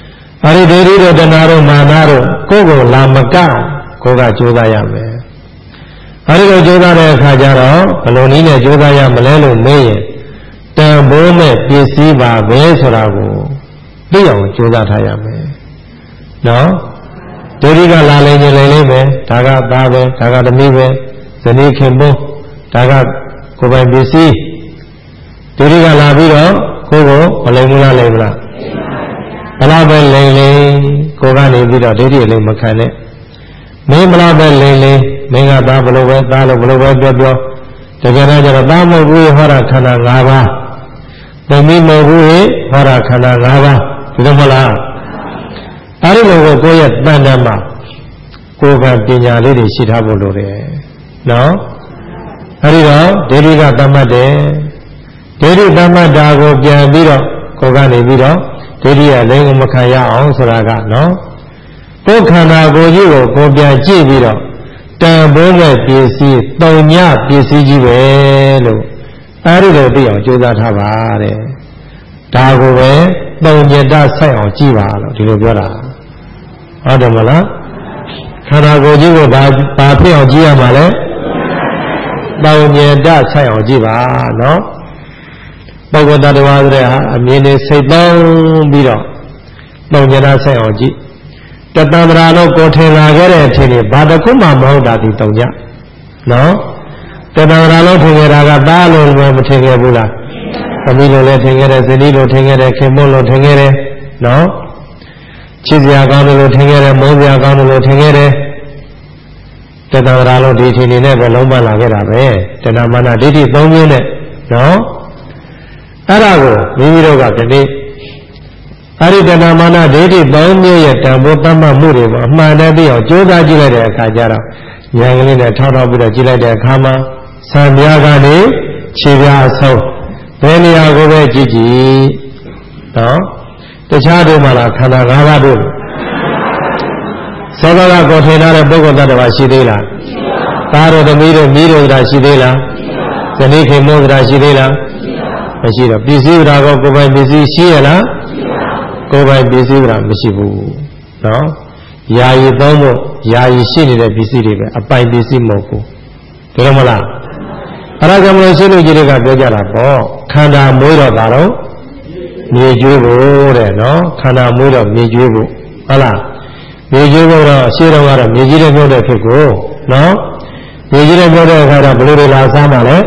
အဲဒီဒိဋ္ဌိတို့တဏှာတို့မာနတို့ကိုယ်ကိုလာမကကိုယ်ကကြိုးစားရမယ်အဲဒီလိုကြိုးစားတဲ့အခါကျတော့ဘယ်လိုနည်းနဲ့ကြိုးစားရမလဲလို့မေးရင်တန်ဖိုးမဲ့ပစ္စည်းပါပဲဆိုတာကိုသိအောင်ကြိုးစားထားရမယ်နော်ဒိဋ္ဌိကလာလိမ့်မယ်ဒါကသားပဲဒါကသမီးပဲဇနီးခင်ပွန်းဒါကကိုယ်ပိုင်ပစ္စည်းဒိဋ္ဌိကလာပြီးတော့ကိုယ်ကိုမလိမ့်ဘူးလားလိမ့်မလားဘလားပဲလိမ့်ကိုယ်ကနေပြီးတော့ဒိဋ္ဌိလိမ့်မခံနဲ့မင်းဘလားပဲလိမ့်မင်းကသားဘလို့ပဲသားလို့ဘလို့ပဲပြောတကယ်တော့ကျတော့သားမဟုတ်ဘူးဟောတာခန္ဓာ၅ပါးသမီးမဟုတ်ဘူးဟောတာခန္ဓာ၅ပါးဒီလိုမလားအဲဒီလိုကိုကိုယ့်ရဲ့တဏ္ဍာမှာကိုယ်ကပညာလေးတွေရှိထားဖို့လိုတယ်နော်အဲဒီတော့ဒိဋ္ဌိကသမတ်တယ်ဒိဋ္ဌိသမတ်တာကိုပြန်ပြီးတော့ကိုယ်ကနေပြီးတော့ဒိဋ္ဌိကလိမ့်ကိုမခံရအောင်ဆိုတာကနော်ကိုယ်ခန္ဓာကိုယ်ကြီးကိုကိုယ်ပြန်ကြည့်ပြီးတော့တန်ဖိုးမဲ့ပစ္စည်းတုံညပစ္စည်းကြီးပဲလို့အဲဒီလိုသိအောင်ကြိုးစားထားပါတဲ့ဒါကိုပဲတုံညတဆိုင်အောင်ကြည့်ပါလို့ဒီလိုပြောတာဟုတ်တယ်မလားခန္ဓာကိုယ်ကြီးကိုဘာဖြစ်အောင်ကြည့်ရမှာလဲတုံညတဆိုင်အောင်ကြည့်ပါနော်ပုဂ္ဂိုလ်တ attva ဆိုတဲ့ဟာအမြင်နဲ့စိတ်ပေါင်းပြီးတော့တုံညတဆိုင်အောင်ကြည့်တတန္တရာလို့ကိုထင်လာခဲ့တဲ့အချိန်ဘာတစ်ခုမှမဟုတ်တာဒီတုံညနော်တတန္တရာလို့ထင်ခဲ့တာကသားလို့လည်းမထင်ခဲ့ဘူးလားသမီးလို့လည်းထင်ခဲ့တယ်ဇနီးလို့ထင်ခဲ့တယ်ခင်မွန်းလို့ထင်ခဲ့တယ်နော်ချစ်စရာကောင်းတယ်လို့ထင်ခဲ့တယ်မုန်းစရာကောင်းတယ်လို့ထင်ခဲ့တယ်တတန္တရာလို့ဒီအချိန်နဲ့ပဲလုံးပလာခဲ့တာပဲတဏမာနဒိဋ္ဌိ၃မျိုးနဲ့နော်အဲ့ဒါကိုမိမိတို့ကဒီနေ့အဲ့ဒီတဏမာနဒိဋ္ဌိ၃မျိုးရဲ့တန်ဖိုးသတ်မှတ်မှုတွေကိုအမှန်တည်းသိအောင်ကြိုးစားကြည့်လိုက်တဲ့အခါကျတော့ဉာဏ်ကလေးနဲ့ထောက်ပြီးတော့ကြည့်လိုက်တဲ့အခါမှာသံဃာကနေခြေပြားအဆုံးဘယ်နေရာကိုပဲကြည့်ကြည့်နော်တခြားတို့မှလားခန္ဓာ၅ပါးတို့သောတာကကိုထင်ထားတဲ့ပုဂ္ဂိုလ်တ attva ရှိသေးလားသားတို့သမီးတို့မိတို့ဆိုတာရှိသေးလားဇနီးခင်မွန်းဆိုတာရှိသေးလားမရှိတော့ပစ္စည်းဆိုတာကိုယ်ပိုင်ပစ္စည်းရှိရလားကိုယ်ပိုင်ပစ္စည်းဆိုတာမရှိဘူးနော်ယာယီသုံးဖို့ယာယီရှိနေတဲ့ပစ္စည်းတွေပဲအပိုင်ပစ္စည်းမဟုတ်ဘူးဒါတော့မလားအဲ့ဒါကြောင့်မလို့ရှင်းလို့ကြီးတွေကပြောကြတာပေါ့ခန္ဓာမွေးတော့တာတော့မြေကျွေးဖို့တဲ့နော်ခန္ဓာမွေးတော့မြေကျွေးဖို့ဟုတ်လားမြေကျွေးဖို့တော့ရှင်းတော့ကတော့မြေကြီးတွေပြောတဲ့ဖြစ်ကိုနော်မြေကြီးတွေပြောတဲ့အခါတော့ဘယ်လိုတွေလာစားမှာလဲ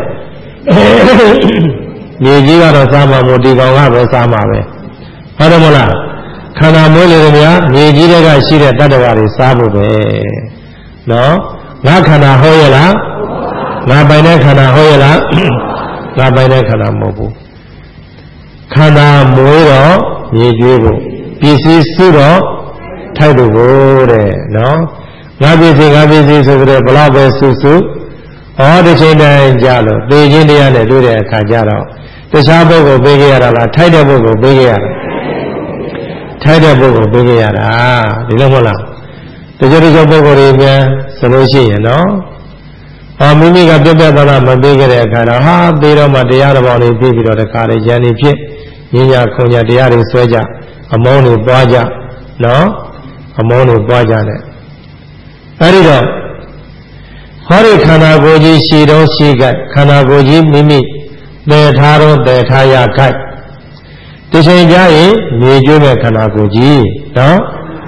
မြေကြီးကတော့စားမှာမို့ဒီကောင်ကပဲစားမှာပဲဟုတ်တယ်မလားခန္ဓာမွေးလေတွေများမြေကြီးတွေကရှိတဲ့တ attva တွေစားဖို့ပဲနော်ငါခန္ဓာဟောရလားငါပိုင်တဲ့ခန္ဓာဟောရလားငါပိုင်တဲ့ခန္ဓာမဟုတ်ဘူးခန္ဓာမွေးတော့မြေကျွေးဖို့ပစ္စည်းစုတော့ထိုက်လို့ကိုတဲ့နော်ငါပစ္စည်းဆိုကြတဲ့ဘလောက်ပဲစုတစ်ချိန်တိုင်းကြလို့သိချင်းတရားနဲ့တွေ့တဲ့အခါကျတော့တခြားပုဂ္ဂိုလ်ပေးခဲ့ရတာလားထိုက်တဲ့ပုဂ္ဂိုလ်ပေးခဲ့ရတာထိုက်တဲ့ပုဂ္ဂိုလ်ပေးခဲ့ရတာဒီလိုမဟုတ်လားတချို့ပုဂ္ဂိုလ်တွေပြန်ဆိုလို့ရှိရင်နော်မိမိကပြတ်သားသားမပေးခဲ့တဲ့အခါတော့ဟာသေးတော့မှတရားတော်ပေါင်းတွေပြီးပြီးတော့တခါလေဉာဏ်တွေဖြစ်ဉာဏ်ညာခုံညာတရားတွေဆွဲကြအမောင်းတွေပွားကြနော်အမောင်းတွေပွားကြတယ်အဲဒီတော့ဟောဒီခန္ဓာကိုယ်ကြီးရှိတော့ရှိကြခန္ဓာကိုယ်ကြီးမိမိတည်ထားတော့တည်ထားရခိုက်ဒီချိန်ကျရင်မြေကျွေးမဲ့ခန္ဓာကိုယ်ကြီးနော်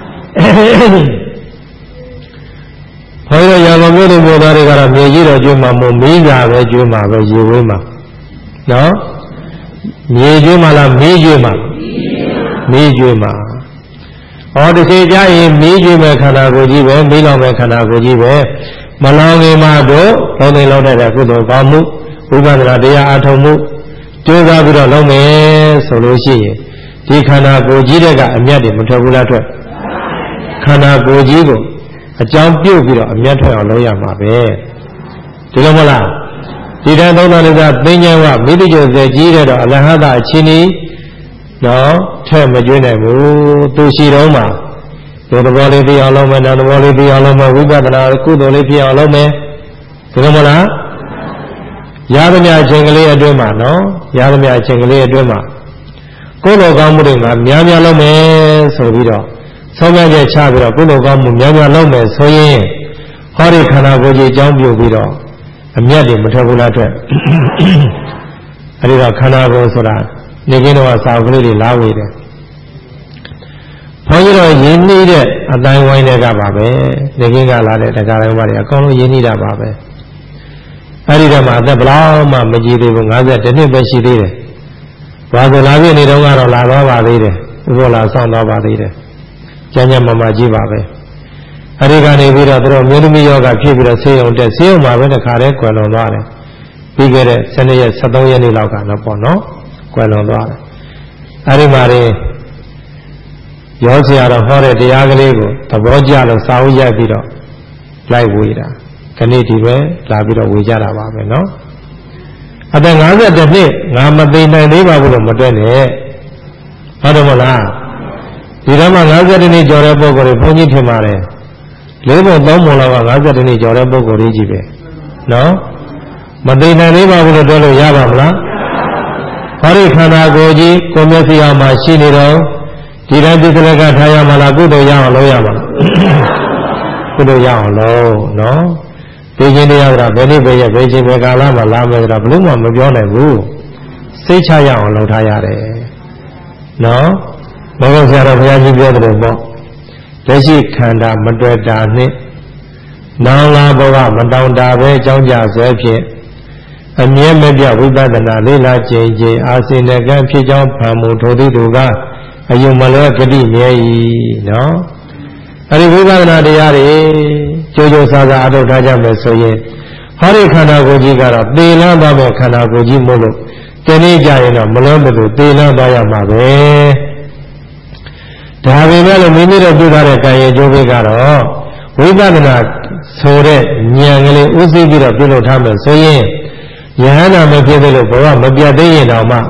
ဟောရရမမျိုးတွေမျိုးသားတွေကတော့မြေကြီးတော့ကျွေးမှာမို့မီးကြပဲကျွေးမှာပဲရေဝေးမှာနော်မြေကျွေးမှာလားမီးကျွေးမှာမီးကျွေးမှာဟောဒီချိန်ကျရင်မီးကျွေးမဲ့ခန္ဓာကိုယ်ကြီးပဲမီးလောင်မဲ့ခန္ဓာကိုယ်ကြီးပဲမလောင်ခင်မှာတော့လုံးသိလုံးတဲ့ကုသိုလ်ကောင်းမှုဝိပဿနာတရားအထောက်မှုကြိုးစားပြီးတော့လုပ်မယ်ဆိုလို့ရှိရင်ဒီခန္ဓာကိုယ်ကြီးတဲ့အမြတ်တွေမထွက်ဘူးလားထွက်ခန္ဓာကိုယ်ကြီးကိုအကြောင်းပြုတ်ပြီးတော့အမြတ်ထွက်အောင်လုပ်ရမှာပဲဒီလိုမလားဒီတန်သုံးတော်တွေကသိဉ္ဇဝမိတိကျုံစေကြီးတဲ့တော့အလဟတအချင်းကြီးနော်ထဲ့မကျွေးနိုင်ဘူးသူရှိတော့မှဒီသဘောလေးသိအောင်လုပ်မယ်နာသဘောလေးသိအောင်လုပ်မယ်ဝိပဿနာကုသိုလ်လေးဖြစ်အောင်လုပ်မယ်ဒီလိုမလားရသမျှအချိန်ကလေးအတွင်းမှာနော်ရသမျှအချိန်ကလေးအတွင်းမှာကိုယ်တော်ကောင်းမှုတွေကများများလုပ်မယ်ဆိုပြီးတော့ဆုံးဖြတ်ချက်ချပြီးတော့ကုသိုလ်ကောင်းမှုများများလုပ်မယ်ဆိုရင်ဟောဒီခန္ဓာကိုယ်ကြီးအကြောင်းပြုပြီးတော့အမြတ်တွေမထွက်ဘူးလားအတွက်အဲဒီတော့ခန္ဓာကိုယ်ဆိုတာနေကင်းတော့စာအုပ်ကလေးတွေလာဝေတယ်ဘုန်းကြီးတို့ရင်းနှီးတဲ့အတိုင်းဝိုင်းတွေကပါပဲနေကင်းကလာတဲ့တရားတော်ဘာတွေအကုန်လုံးရင်းနှီးတာပါပဲအဲဒီတော့မှအသက်ဘလောက်မှမကြည့်သေးဘူး52နှစ်ပဲရှိသေးတယ်ဘာဆိုလာပြည့်နေတော့ကတော့လာတော့ပါသေးတယ်ဥပ္ပလာဆောင်တော့ပါသေးတယ်ကျမ်းကျမ်းမာကြည့်ပါပဲအဲဒီကနေပြီးတော့သူတို့မျိုးသမီးယောဂဖြစ်ပြီးတော့ဆေးရုံတက်ဆေးရုံမှာပဲတခါတည်းကွယ်လွန်သွားတယ်ပြီးခဲ့တဲ့12ရက်13ရက်နေ့လောက်ကတော့ပေါ့နော်ကွယ်လွန်သွားတယ်အဲဒီမှာရောဆရာတော်ဟောတဲ့တရားကလေးကိုသဘောကျလို့စာအုပ်ရိုက်ပြီးတော့လိုက်ဝေတာခဏဒီပဲလာပြီးတော့ဝေကြတာပါပဲနော်အသက်52နှစ်ငါမသိနိုင်သေးပါဘူးလို့မတွက်နဲ့ဟုတ်တယ်မလားဒီတော့မှ52နှစ်ကျော်တဲ့ပုဂ္ဂိုလ်တွေဘုန်းကြီးထင်ပါတယ်4ပုံ3ပုံလောက်က52နှစ်ကျော်တဲ့ပုဂ္ဂိုလ်ကြီးပဲနော်မသိနိုင်သေးပါဘူးလို့တွက်လို့ရပါမလားဟောဒီခန္ဓာကိုယ်ကြီးကိုမျက်စိအောင်မှရှိနေတော့ဒီတိုင်းပြစ္ဆလကထားရမှာလားကုသိုလ်ရအောင်လုပ်ရမှာလားကုသိုလ်ရအောင်လုပ်နော်သိခြင်းတရားကဘယ်နည်းပဲရဘယ်ချိန်ဘယ်ကာလမှာလာမယ်ဆိုတာဘလို့မှမပြောနိုင်ဘူးစိတ်ချရအောင်လုပ်ထားရတယ်နော်ဘုရားဆရာတော်ဘုရားကြီးပြောတယ်ပေါ့လက်ရှိခန္ဓာမတွေ့တာနဲ့နောင်လာဘဝမတောင်တာပဲအကြောင်းကြဆွဲဖြင့်အမြဲမပြဝိပဿနာလေးလာကြိမ်ကြိမ်အာစိနကံဖြစ်ကြောင်းဖန်မှုထိုသည့်သူကအယုံမလွဲဂတိမြဲ၏နော်အဲဒီဝိပဿနာတရားတွေကြိုးကြိုးစားစားအထောက်ထားကြမယ်ဆိုရင်ဟောဒီခန္ဓာကိုယ်ကြီးကတော့သေလန်းသွားမဲ့ခန္ဓာကိုယ်ကြီးမို့လို့ဒီနေ့ကြရင်တော့မလွဲမသွေသေလန်းသွားရမှာပဲဒါပေမဲ့လို့မိမိတို့ပြုထားတဲ့ကာယကျိုးတွေကတော့ဝိပဿနာဆိုတဲ့ဉာဏ်ကလေးဥသိပြီးတော့ပြုလုပ်ထားမယ်ဆိုရင်ယဟန္တာမဖြစ်သေးလို့ဘဝမပြတ်သေးရင်တော့မှ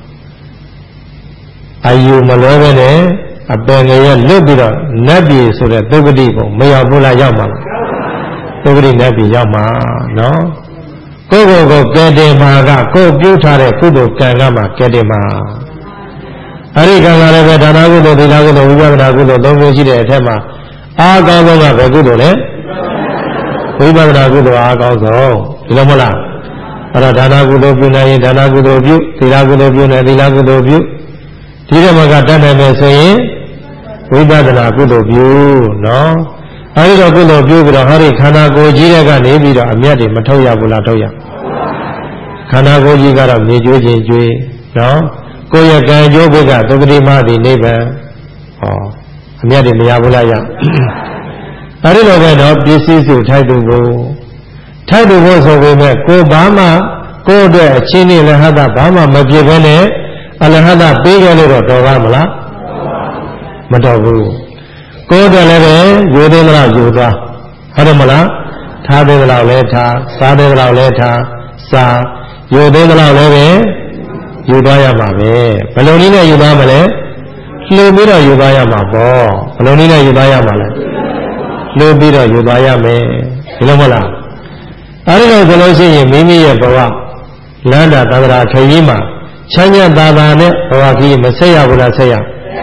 အယူမလွဲပဲနဲ့အပင်ငရဲလွတ်ပြီးတော့နတ်ပြည်ဆိုတဲ့သုဂတိကိုမရောက်ဘူးလားရောက်မှာလားသုဂတိနတ်ပြည်ရောက်မှာနော်ကိုယ်ကိုကဲတင်မှာကကိုယ်ပြုထားတဲ့ကုသိုလ်ကံကမှကဲတင်မှာအဲဒီကံကလည်းပဲဒါနကုသိုလ်သီလကုသိုလ်ဝိပဿနာကုသိုလ်သုံးခုရှိတဲ့အထက်မှာအားကောင်းဆုံးကဘယ်ကုသိုလ်လဲဝိပဿနာကုသိုလ်အားကောင်းဆုံးဒီလိုမဟုတ်လားအဲ့တော့ဒါနကုသိုလ်ပြုနိုင်ရင်ဒါနကုသိုလ်ပြုသီလကုသိုလ်ပြုနိုင်သီလကုသိုလ်ပြုဒီထဲမှာကတတ်နိုင်မယ်ဆိုရင်ဝိပဿနာကုသိုလ်ပြုနော်အဲဒီတော့ကုသိုလ်ပြုပြီးတော့ဟောဒီခန္ဓာကိုယ်ကြီးတဲ့ကနေပြီးတော့အမြတ်တွေမထုတ်ရဘူးလားထုတ်ရခန္ဓာကိုယ်ကြီးကတော့မြေကျွေးခြင်းကျွေးနော်ကိုယ်ရဲ့ကံကြိုးဘက်ကသုဂတိမသည်နိဗ္ဗာန်ဟောအမြတ်တွေမရဘူးလားရအဲဒီလိုပဲတော့ပစ္စည်းစုထိုက်သူကိုထိုက်သူဖို့ဆိုပေမဲ့ကိုယ်ဘာမှကိုယ်အတွက်အချင်းနဲ့လည်းဟတ်တာဘာမှမဖြစ်ဘဲနဲ့အလဟတပေးကြလို့တော့တော်ပါမလားမတော်ဘူးကိုယ်တယ်လည်းပဲယူသေးသလားယူသွားဟုတ်တယ်မလားထားသေးသလားလည်းထားစားသေးသလားလည်းထားစားယူသေးသလားလည်းပဲယူသွားရမှာပဲဘယ်လိုနည်းနဲ့ယူသွားမလဲလှူပြီးတော့ယူသွားရမှာပေါ့ဘယ်လိုနည်းနဲ့ယူသွားရမှာလဲလှူပြီးတော့ယူသွားရမယ်ဒီလိုမဟုတ်လားအဲဒီလိုဆိုလို့ရှိရင်မိမိရဲ့ဘဝလန္တာသန္တရာခရီးမှာချမ်းသာသာသာနဲ့ဘဝကြီးမဆက်ရဘူးလားဆက်ရ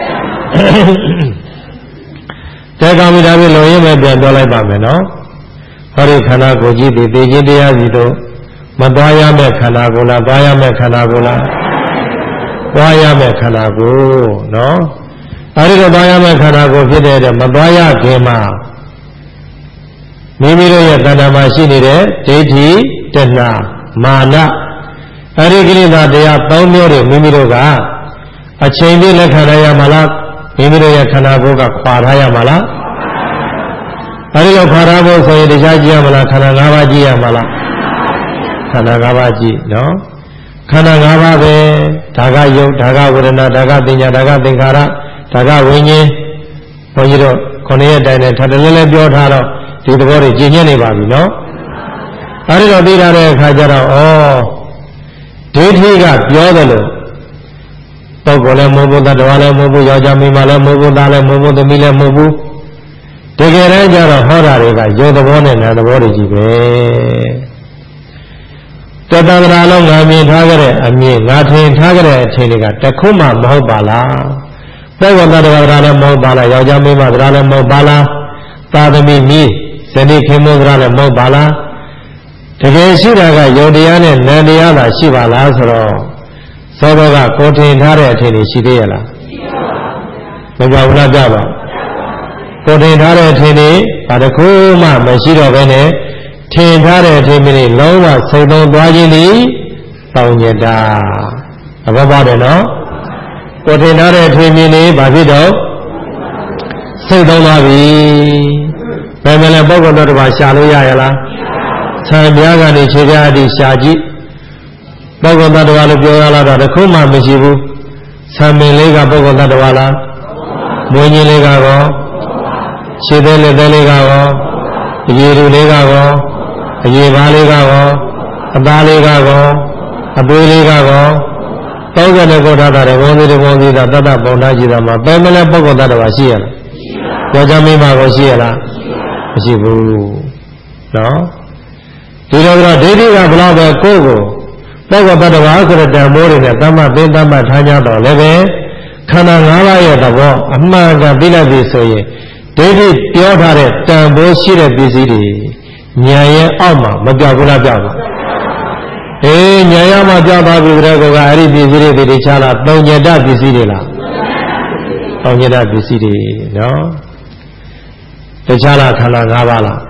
တဲ့ကောင်မိသားစုလုံရင်းပဲပြန်ပြောလိုက်ပါမယ်နော်ဟောဒီခန္ဓာကိုယ်ကြီးဒီသိခြင်းတရားစီတို့မသွားရမဲ့ခန္ဓာကိုယ်လားသွားရမဲ့ခန္ဓာကိုယ်လားသွားရမဲ့ခန္ဓာကိုယ်နော်အဲဒီတော့သွားရမဲ့ခန္ဓာကိုယ်ဖြစ်တဲ့အတွက်မသွားရခင်မှာမိမိတို့ရဲ့တဏ္ဍာမှာရှိနေတဲ့ဒိဋ္ဌိတဏှာမာနအဲဒီကိလေသာတရား၃မျိုးတွေမိမိတို့ကအချိန်ပြည့်လက်ခံရမှာလားမိမိတို့ရဲ့ခန္ဓာကိုယ်ကခွာထားရမှာလားအဲဒီတော့ခွာထားဖို့ဆိုရင်တရားကြည့်ရမလားခန္ဓာ၅ပါးကြည့်ရမှာလားခန္ဓာ၅ပါးကြည့်နော်ခန္ဓာ၅ပါးပဲဒါကယုတ်ဒါကဝေဒနာဒါကသင်ညာဒါကသင်္ခါရဒါကဝိညာဉ်ဘုန်းကြီးတို့9ရက်တိုင်နဲ့ထပ်တလဲလဲပြောထားတော့ဒီသဘောတွေကျင့်ညက်နေပါပြီနော်အဲဒီတော့သိထားတဲ့အခါကျတော့ဒိဋ္ဌိကပြောတယ်လို့ပုဂ္ဂိုလ်လည်းမဟုတ်ဘူးတ attva လည်းမဟုတ်ဘူးယောက်ျားမိန်းမလည်းမဟုတ်ဘူးသားလည်းမဟုတ်ဘူးသမီးလည်းမဟုတ်ဘူးတကယ်တမ်းကျတော့ဟောတာတွေကယုတ်သဘောနဲ့နာသဘောတွေကြီးပဲတတ္တဗရာလုံးငါမြင်ထားကြတဲ့အမြင်ငါထင်ထားကြတဲ့အထင်တွေကတခုမှမဟုတ်ပါလားဘပုဂ္ဂိုလ်တ attva တရားလည်းမဟုတ်ပါလားယောက်ျားမိန်းမတရားလည်းမဟုတ်ပါလားသာသမီမိဇနီးခင်မုန်းတရားလည်းမဟုတ်ပါလားတကယ်ရှိတာကယုတ်တရားနဲ့နံတရားသာရှိပါလားဆိုတော့သောဘကကိုထင်ထားတဲ့အထင်ရှိသေးရလားမပြောဘူးလားပြပါကိုထင်ထားတဲ့အထင်ဘာတစ်ခုမှမရှိတော့ဘဲနဲ့ထင်ထားတဲ့အထင်တွေလုံးဝစိတ်သုံးသွားခြင်းသည်ပေါညတာသဘောပေါက်တယ်နော်ကိုထင်ထားတဲ့အထင်တွေဘာဖြစ်တော့စိတ်သုံးသွားပြီဘယ်မှာလဲပုဂ္ဂိုလ်တော်တစ်ပါးရှာလို့ရရလားဆံပြားကနေခြေပြားအထိရှာကြည့်ပုဂ္ဂိုလ်တော်တစ်ပါးလို့ပြောရလာတော့တစ်ခုမှမရှိဘူးဆံမင်းလေးကပုဂ္ဂိုလ်တော်တစ်ပါးလားမွေးကြီးလေးကတော့ခြေသေးလက်သေးလေးကတော့အရေလူလေးကတော့အရေပါးလေးကတော့အသားလေးကတော့အသွေးလေးကတော့တောင်းကြတဲ့ကိုထားတာဘုံသေးတတ္တပုံထားကြည့်တာမှာပဲမလဲပုဂ္ဂိုလ်တ attva ရှိရလားယောက်ျားမိန်းမကိုရှိရလားမရှိဘူးနော်ဒီလိုတော့ဒိဋ္ဌိကဘလောက်ပဲကိုယ်ကိုပုဂ္ဂိုလ်တ attva ဆိုတဲ့တန်ဖိုးတွေနဲ့တမ္မသိတမ္မထားကြတော့လည်းပဲခန္ဓာ၅ပါးရဲ့သဘောအမှန်ကသိလိုက်ပြီဆိုရင်ဒိဋ္ဌိပြောထားတဲ့တန်ဖိုးရှိတဲ့ပစ္စည်းတွေဉာဏ်ရဲ့အောက်မှာမပြောက်ဘူးလားပြောက်ပါအေးဉာဏ်ရမှပြောက်သွားပြီတဲ့ကောကအဲ့ဒီပစ္စည်းတွေတခြားလားသုံးညတပစ္စည်းတွေလားသုံးညတပစ္စည်းတွေနော်တခြားလားခန္ဓာ၅ပါးလား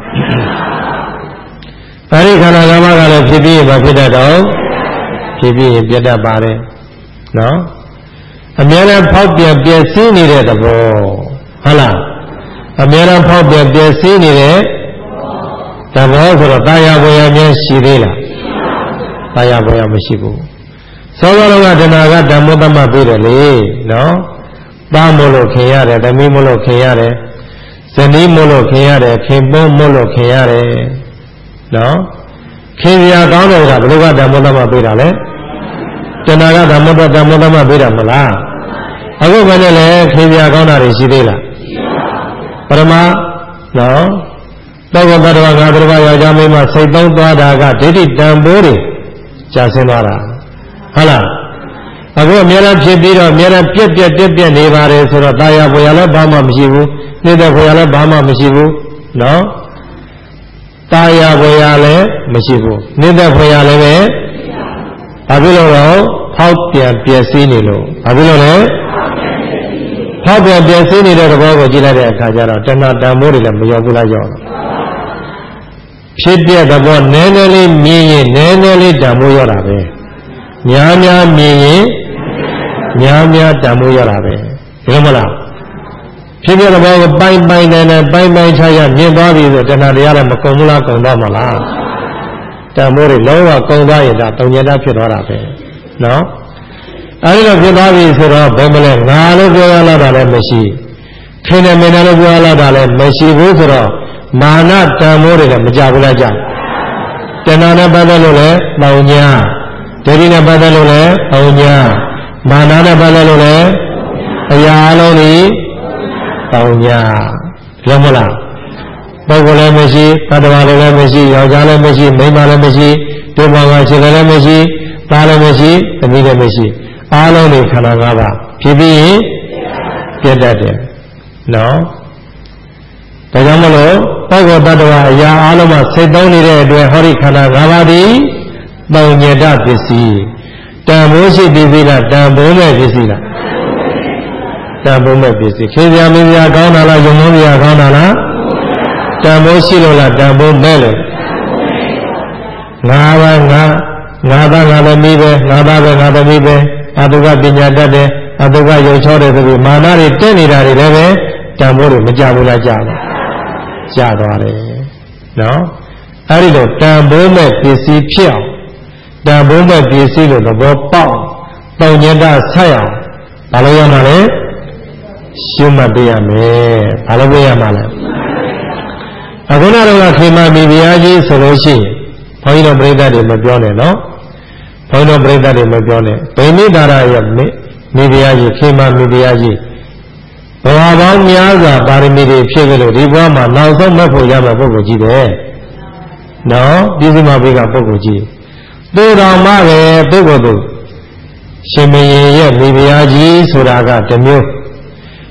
အဲ့ဒီခန္ဓာ၅ပါးကလည်းဖြစ်ပြီးမဖြစ်တတ်တော့ဖြစ်ပြီးပြတ်တတ်ပါတယ်နော်အများနဲ့ဖောက်ပြန်ပျက်စီးနေတဲ့သဘောဟုတ်လားအများနဲ့ဖောက်ပြန်ပျက်စီးနေတဲ့သဘောဆိုတော့တာယာဘွယ်ရခြင်းရှိသေးလားတာယာဘွယ်ရမရှိဘူးသောသောကတဏှာကဓမ္မသမပေးတယ်လေနော်သားမို့လို့ခင်ရတယ်သမီးမို့လို့ခင်ရတယ်ဇနီးမို့လို့ခင်ရတယ်ခင်ပွန်းမို့လို့ခင်ရတယ်နော်ခင်ပြာကောင်းတယ်ကဘယ်လိုကဓမ္မသမပေးတာလဲတဏှာကဓမ္မသမပေးတာမလားအခုဘယ်နဲ့လဲခင်ပြာကောင်းတာတွေရှိသေးလားပရမနော်ပုဂ္ဂိုလ်တ attva ငါတ attva ယောက်ျားမိန်းမစိတ်သုံးသွားတာကဒိဋ္ဌိတန်ဖိုးတွေကြာဆင်းသွားတာဟုတ်လားအခုအများအားဖြစ်ပြီးတော့အများအားပြက်နေပါတယ်ဆိုတော့တာယာဘွယ်ရလည်းဘာမှမရှိဘူးနေတဲ့ဘွယ်ရလည်းဘာမှမရှိဘူးနော်တာယာဘွယ်ရလည်းမရှိဘူးနေတဲ့ဘွယ်ရလည်းပဲဘာဖြစ်လို့တော့ဖောက်ပြန်ပျက်စီးနေလို့ဘာဖြစ်လို့လဲဖောက်ပြန်ပျက်စီးနေတဲ့သဘောကိုကြည့်လိုက်တဲ့အခါကျတော့တဏှာတန်ဖိုးတွေလည်းမရောက်ဘူးလားရောက်တော့ဖြစ်တဲ့သဘောနည်းနည်းလေးမြင်ရင်နည်းနည်းလေးတန်ဖိုးရတာပဲများများမြင်ရင်များများတန်ဖိုးရတာပဲဒီလိုမလားဖြစ်တဲ့သဘောကိုပိုင်းနဲ့ခြားရမြင်သွားပြီဆိုတဏှာတရားလည်းမကုန်ဘူးလားကုန်သွားမလားတန်ဖိုးတွေလုံးဝကုန်သွားရင်ဒါတုံညတဖြစ်သွားတာပဲနော်အဲဒီလိုဖြစ်သွားပြီဆိုတော့ဘယ်မလဲငါလို့ပြောရလာတာလည်းမရှိခင်နဲ့မင်းနဲ့လို့ပြောရလာတာလည်းမရှိဘူးဆိုတော့မာနတန်ဖိုးတွေလည်းမကြဘူးလားကြတဏှာနဲ့ပတ်သက်လို့လည်းပေါင်ညာဒိဋ္ဌိနဲ့ပတ်သက်လို့လည်းပေါင်ညာမာနနဲ့ပတ်သက်လို့လည်းအရာအလုံးကြီးပေါင်ညာပြောမလားပုဂ္ဂိုလ်လည်းမရှိသတ္တဝါလည်းမရှိယောက်ျားလည်းမရှိမိန်းမလည်းမရှိဒီဘောကခြေလည်းမရှိသားလည်းမရှိသမီးလည်းမရှိအားလုံးတွေခန္ဓာ၅ပါးဖြစ်ပြီးရင်ပြတ်တတ်တယ်နော်ဒါကြောင့်မလို့ပုဂ္ဂိုလ်တ attva အရာအားလုံးမှာစိတ်သုံးနေတဲ့အတွက်ဟောဒီခန္ဓာ၅ပါးသည်ပုံညတပစ္စည်းတန်ဖိုးရှိပစ္စည်းလားတန်ဖိုးမဲ့ပစ္စည်းလားတန်ဖိုးမဲ့ပစ္စည်းခေပြမင်းပြကောင်းတာလားယုံမုန်းပြကောင်းတာလားတန်ဖိုးရှိလို့လားတန်ဖိုးမဲ့လို့ငါပါငါသားငါသမီးပဲငါသားပဲငါသမီးပဲအတုကပညာတတ်တယ်အတုကရုပ်ချောတယ်ဆိုပြီးမာနတွေတက်နေတာတွေလည်းပဲတန်ဖိုးတွေမကြဘူးလားကြတယ်ကြသွားတယ်နော်အဲဒီတော့တန်ဖိုးမဲ့ပစ္စည်းဖြစ်အောင်တန်ဖိုးမဲ့ပစ္စည်းလို့သဘောပေါက်ပုံညတဆက်အောင်ဘာလို့ရမှာလဲရှင်းမှတ်ပြရမယ်ဘာလို့ပြရမှာလဲအခုနကတော့ခေမမီဘုရားကြီးဆိုလို့ရှိရင်ဘုန်းကြီးတို့ပြိဿတွေမပြောနဲ့နော်ဘုန်းတော်ပြိဿတွေမပြောနဲ့ဗိမိတာရရဲ့မိဘုရားကြီးခေမမိဘုရားကြီးဘဝပေါင်းများစွာပါရမီတွေဖြည့်ကြလို့ဒီဘဝမှာနောက်ဆုံးမဲ့ဖို့ရမယ့်ပုဂ္ဂိုလ်ကြီးတယ်နော်ပြည့်စုံမဘေးကပုဂ္ဂိုလ်ကြီးသူတော်မှပဲပုဂ္ဂိုလ်သူရှင်မင်းရဲ့မိဘုရားကြီးဆိုတာကတစ်မျိုး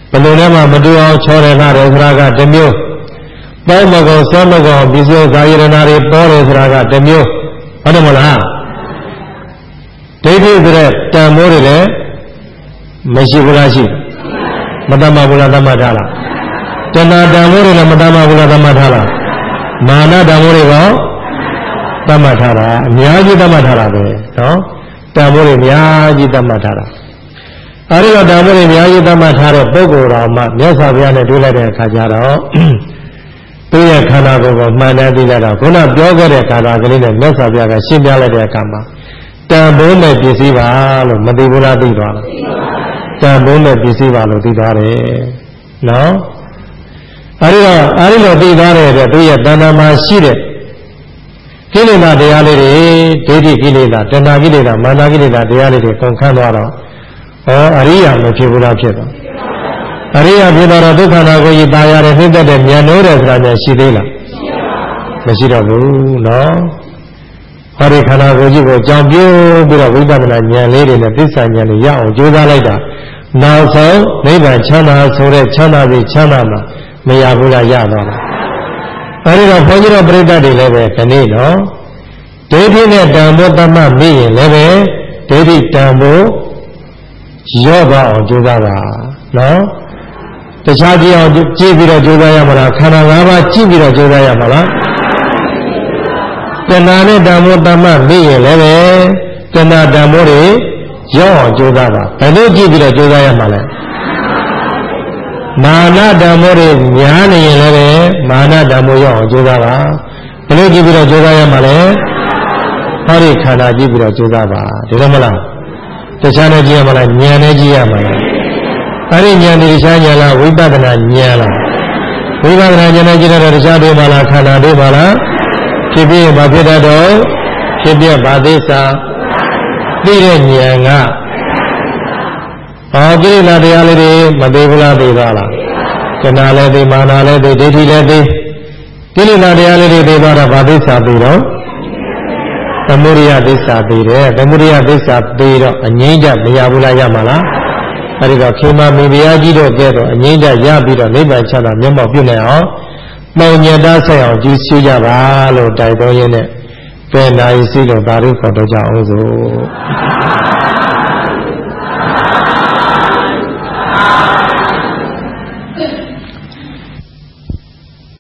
ဘယ်လိုလဲမှမတူအောင်ချောတယ်လားတယ်ဆိုတာကတစ်မျိုးပေါမကောစောမကောဒီစေကာယရဏတွေပေါ်တယ်ဆိုတာကတစ်မျိုးဟုတ်တယ်မလားဒိဋ္ဌိဆိုတဲ့တန်ဖိုးတွေလည်းမရှိဘူးလားရှိမတတ်မှဘူးလားတတ်မှထားလားတဏှာတန်ဖိုးတွေလည်းမတတ်မှဘူးလားတတ်မှထားလားမာနတန်ဖိုးတွေကတတ်မှထားတာအများကြီးတတ်မှထားတာပဲနော်တန်ဖိုးတွေအများကြီးတတ်မှထားတာအဲဒီတော့တန်ဖိုးတွေအများကြီးတတ်မှထားတဲ့ပုဂ္ဂိုလ်တော်မှမြတ်စွာဘုရားနဲ့တွေ့လိုက်တဲ့အခါကျတော့သူ့ရဲ့ခန္ဓာကိုယ်ကိုမှန်တယ်သိလိုက်တော့ခုနပြောခဲ့တဲ့ခန္ဓာကလေးနဲ့မြတ်စွာဘုရားကရှင်းပြလိုက်တဲ့အခါမှာတန်ဖိုးနဲ့ပစ္စည်းပါလို့မသိဘူးလားသိသွားလားတန်ဖိုးနဲ့ပစ္စည်းပါလို့သိသွားတယ်နော်အဲဒီလိုသိသွားတဲ့အတွက်သူ့ရဲ့တဏ္ဍာမှာရှိတဲ့ကိလေသာတရားလေးတွေဒိဋ္ဌိကိလေသာတဏှာကိလေသာမာနကိလေသာတရားလေးတွေကုန်ခန်းသွားတော့အရိယာမဖြစ်ဘူးလားဖြစ်သွားအရိယာဖြစ်တော့ဒုက္ခနာကိုကြီးตายရတယ်နှိမ့်သက်တဲ့ဉာဏ်လို့တဲ့ဆိုတာများရှိသေးလားမရှိတော့ဘူးနော်ဟောဒီခန္ဓာကိုယ်ကြီးကိုကြောင်ပြိုးပြီးတော့ဝိပဿနာဉာဏ်လေးတွေနဲ့သစ္စာဉာဏ်တွေရအောင်ကြိုးစားလိုက်တာနောက်ဆုံးနိဗ္ဗာန်ချမ်းသာဆိုတဲ့ချမ်းသာပြီးချမ်းသာမှာမရဘူးလားရသွားလားအဲဒီတော့ဘုန်းကြီးတို့ပြိဿတွေလည်းပဲဒီနေ့နော်ဒိဋ္ဌိနဲ့တန်ဖိုးတမမိရင်လည်းပဲဒိဋ္ဌိတန်ဖိုးရော့သွားအောင်ကြိုးစားပါနော်တခြားကြည့်အောင်ကြည့်ပြီးတော့ကြိုးစားရမှာလားခန္ဓာ၅ပါးကြည့်ပြီးတော့ကြိုးစားရမှာလားတဏှာနဲ့တန်ဖိုးတမမိရင်လည်းပဲတဏှာတန်ဖိုးတွေရော့အောင်ကြိုးစားပါဘယ်လိုကြည့်ပြီးတော့ကြိုးစားရမှာလဲမာနတန်ဖိုးတွေများနေရင်လည်းပဲမာနတန်ဖိုးရော့အောင်ကြိုးစားပါဘယ်လိုကြည့်ပြီးတော့ကြိုးစားရမှာလဲဟောဒီခန္ဓာကြည့်ပြီးတော့ကြိုးစားပါဒီလိုမလားတခြားနဲ့ကြည့်ရမလားဉာဏ်နဲ့ကြည့်ရမလားအဲ့ဒီဉာဏ်ဒီတခြားဉာဏ်လားဝိပဿနာဉာဏ်လားဝိပဿနာဉာဏ်နဲ့ကြည့်တော့တခြားတွေပါလားခန္ဓာတွေပါလားဖြစ်ပြီးဘာဖြစ်တတ်တော့ဖြစ်ပြဘာသစ္စာသိတဲ့ဉာဏ်ကကိလေသာတရားလေးတွေမသိဘူးလားသိသွားလားတဏှာလည်းသိမာနလည်းသိဒိဋ္ဌိလည်းသိကိလေသာတရားလေးတွေသိသွားတော့ဘာသစ္စာသိတော့သမုဒိယသစ္စာသိတယ်သမုဒိယသစ္စာသိတော့အငြိမ့်ကြမရဘူးလားရမှာလားအဲဒီတော့ခေမမိဘုရားကြီးတို့ကဲတော့အငြိမ့်ကြရပြီးတော့နိဗ္ဗာန်ချမ်းသာမျက်မှောက်ပြုနိုင်အောင်မောင်ညတာဆိုင်အောင်ကြည့်ရှုကြပါလို့တိုက်တော်ရင်းနဲ့ပဲနိုင်စီလို့သာဓုခေါ်တော့ကြအောင်စို့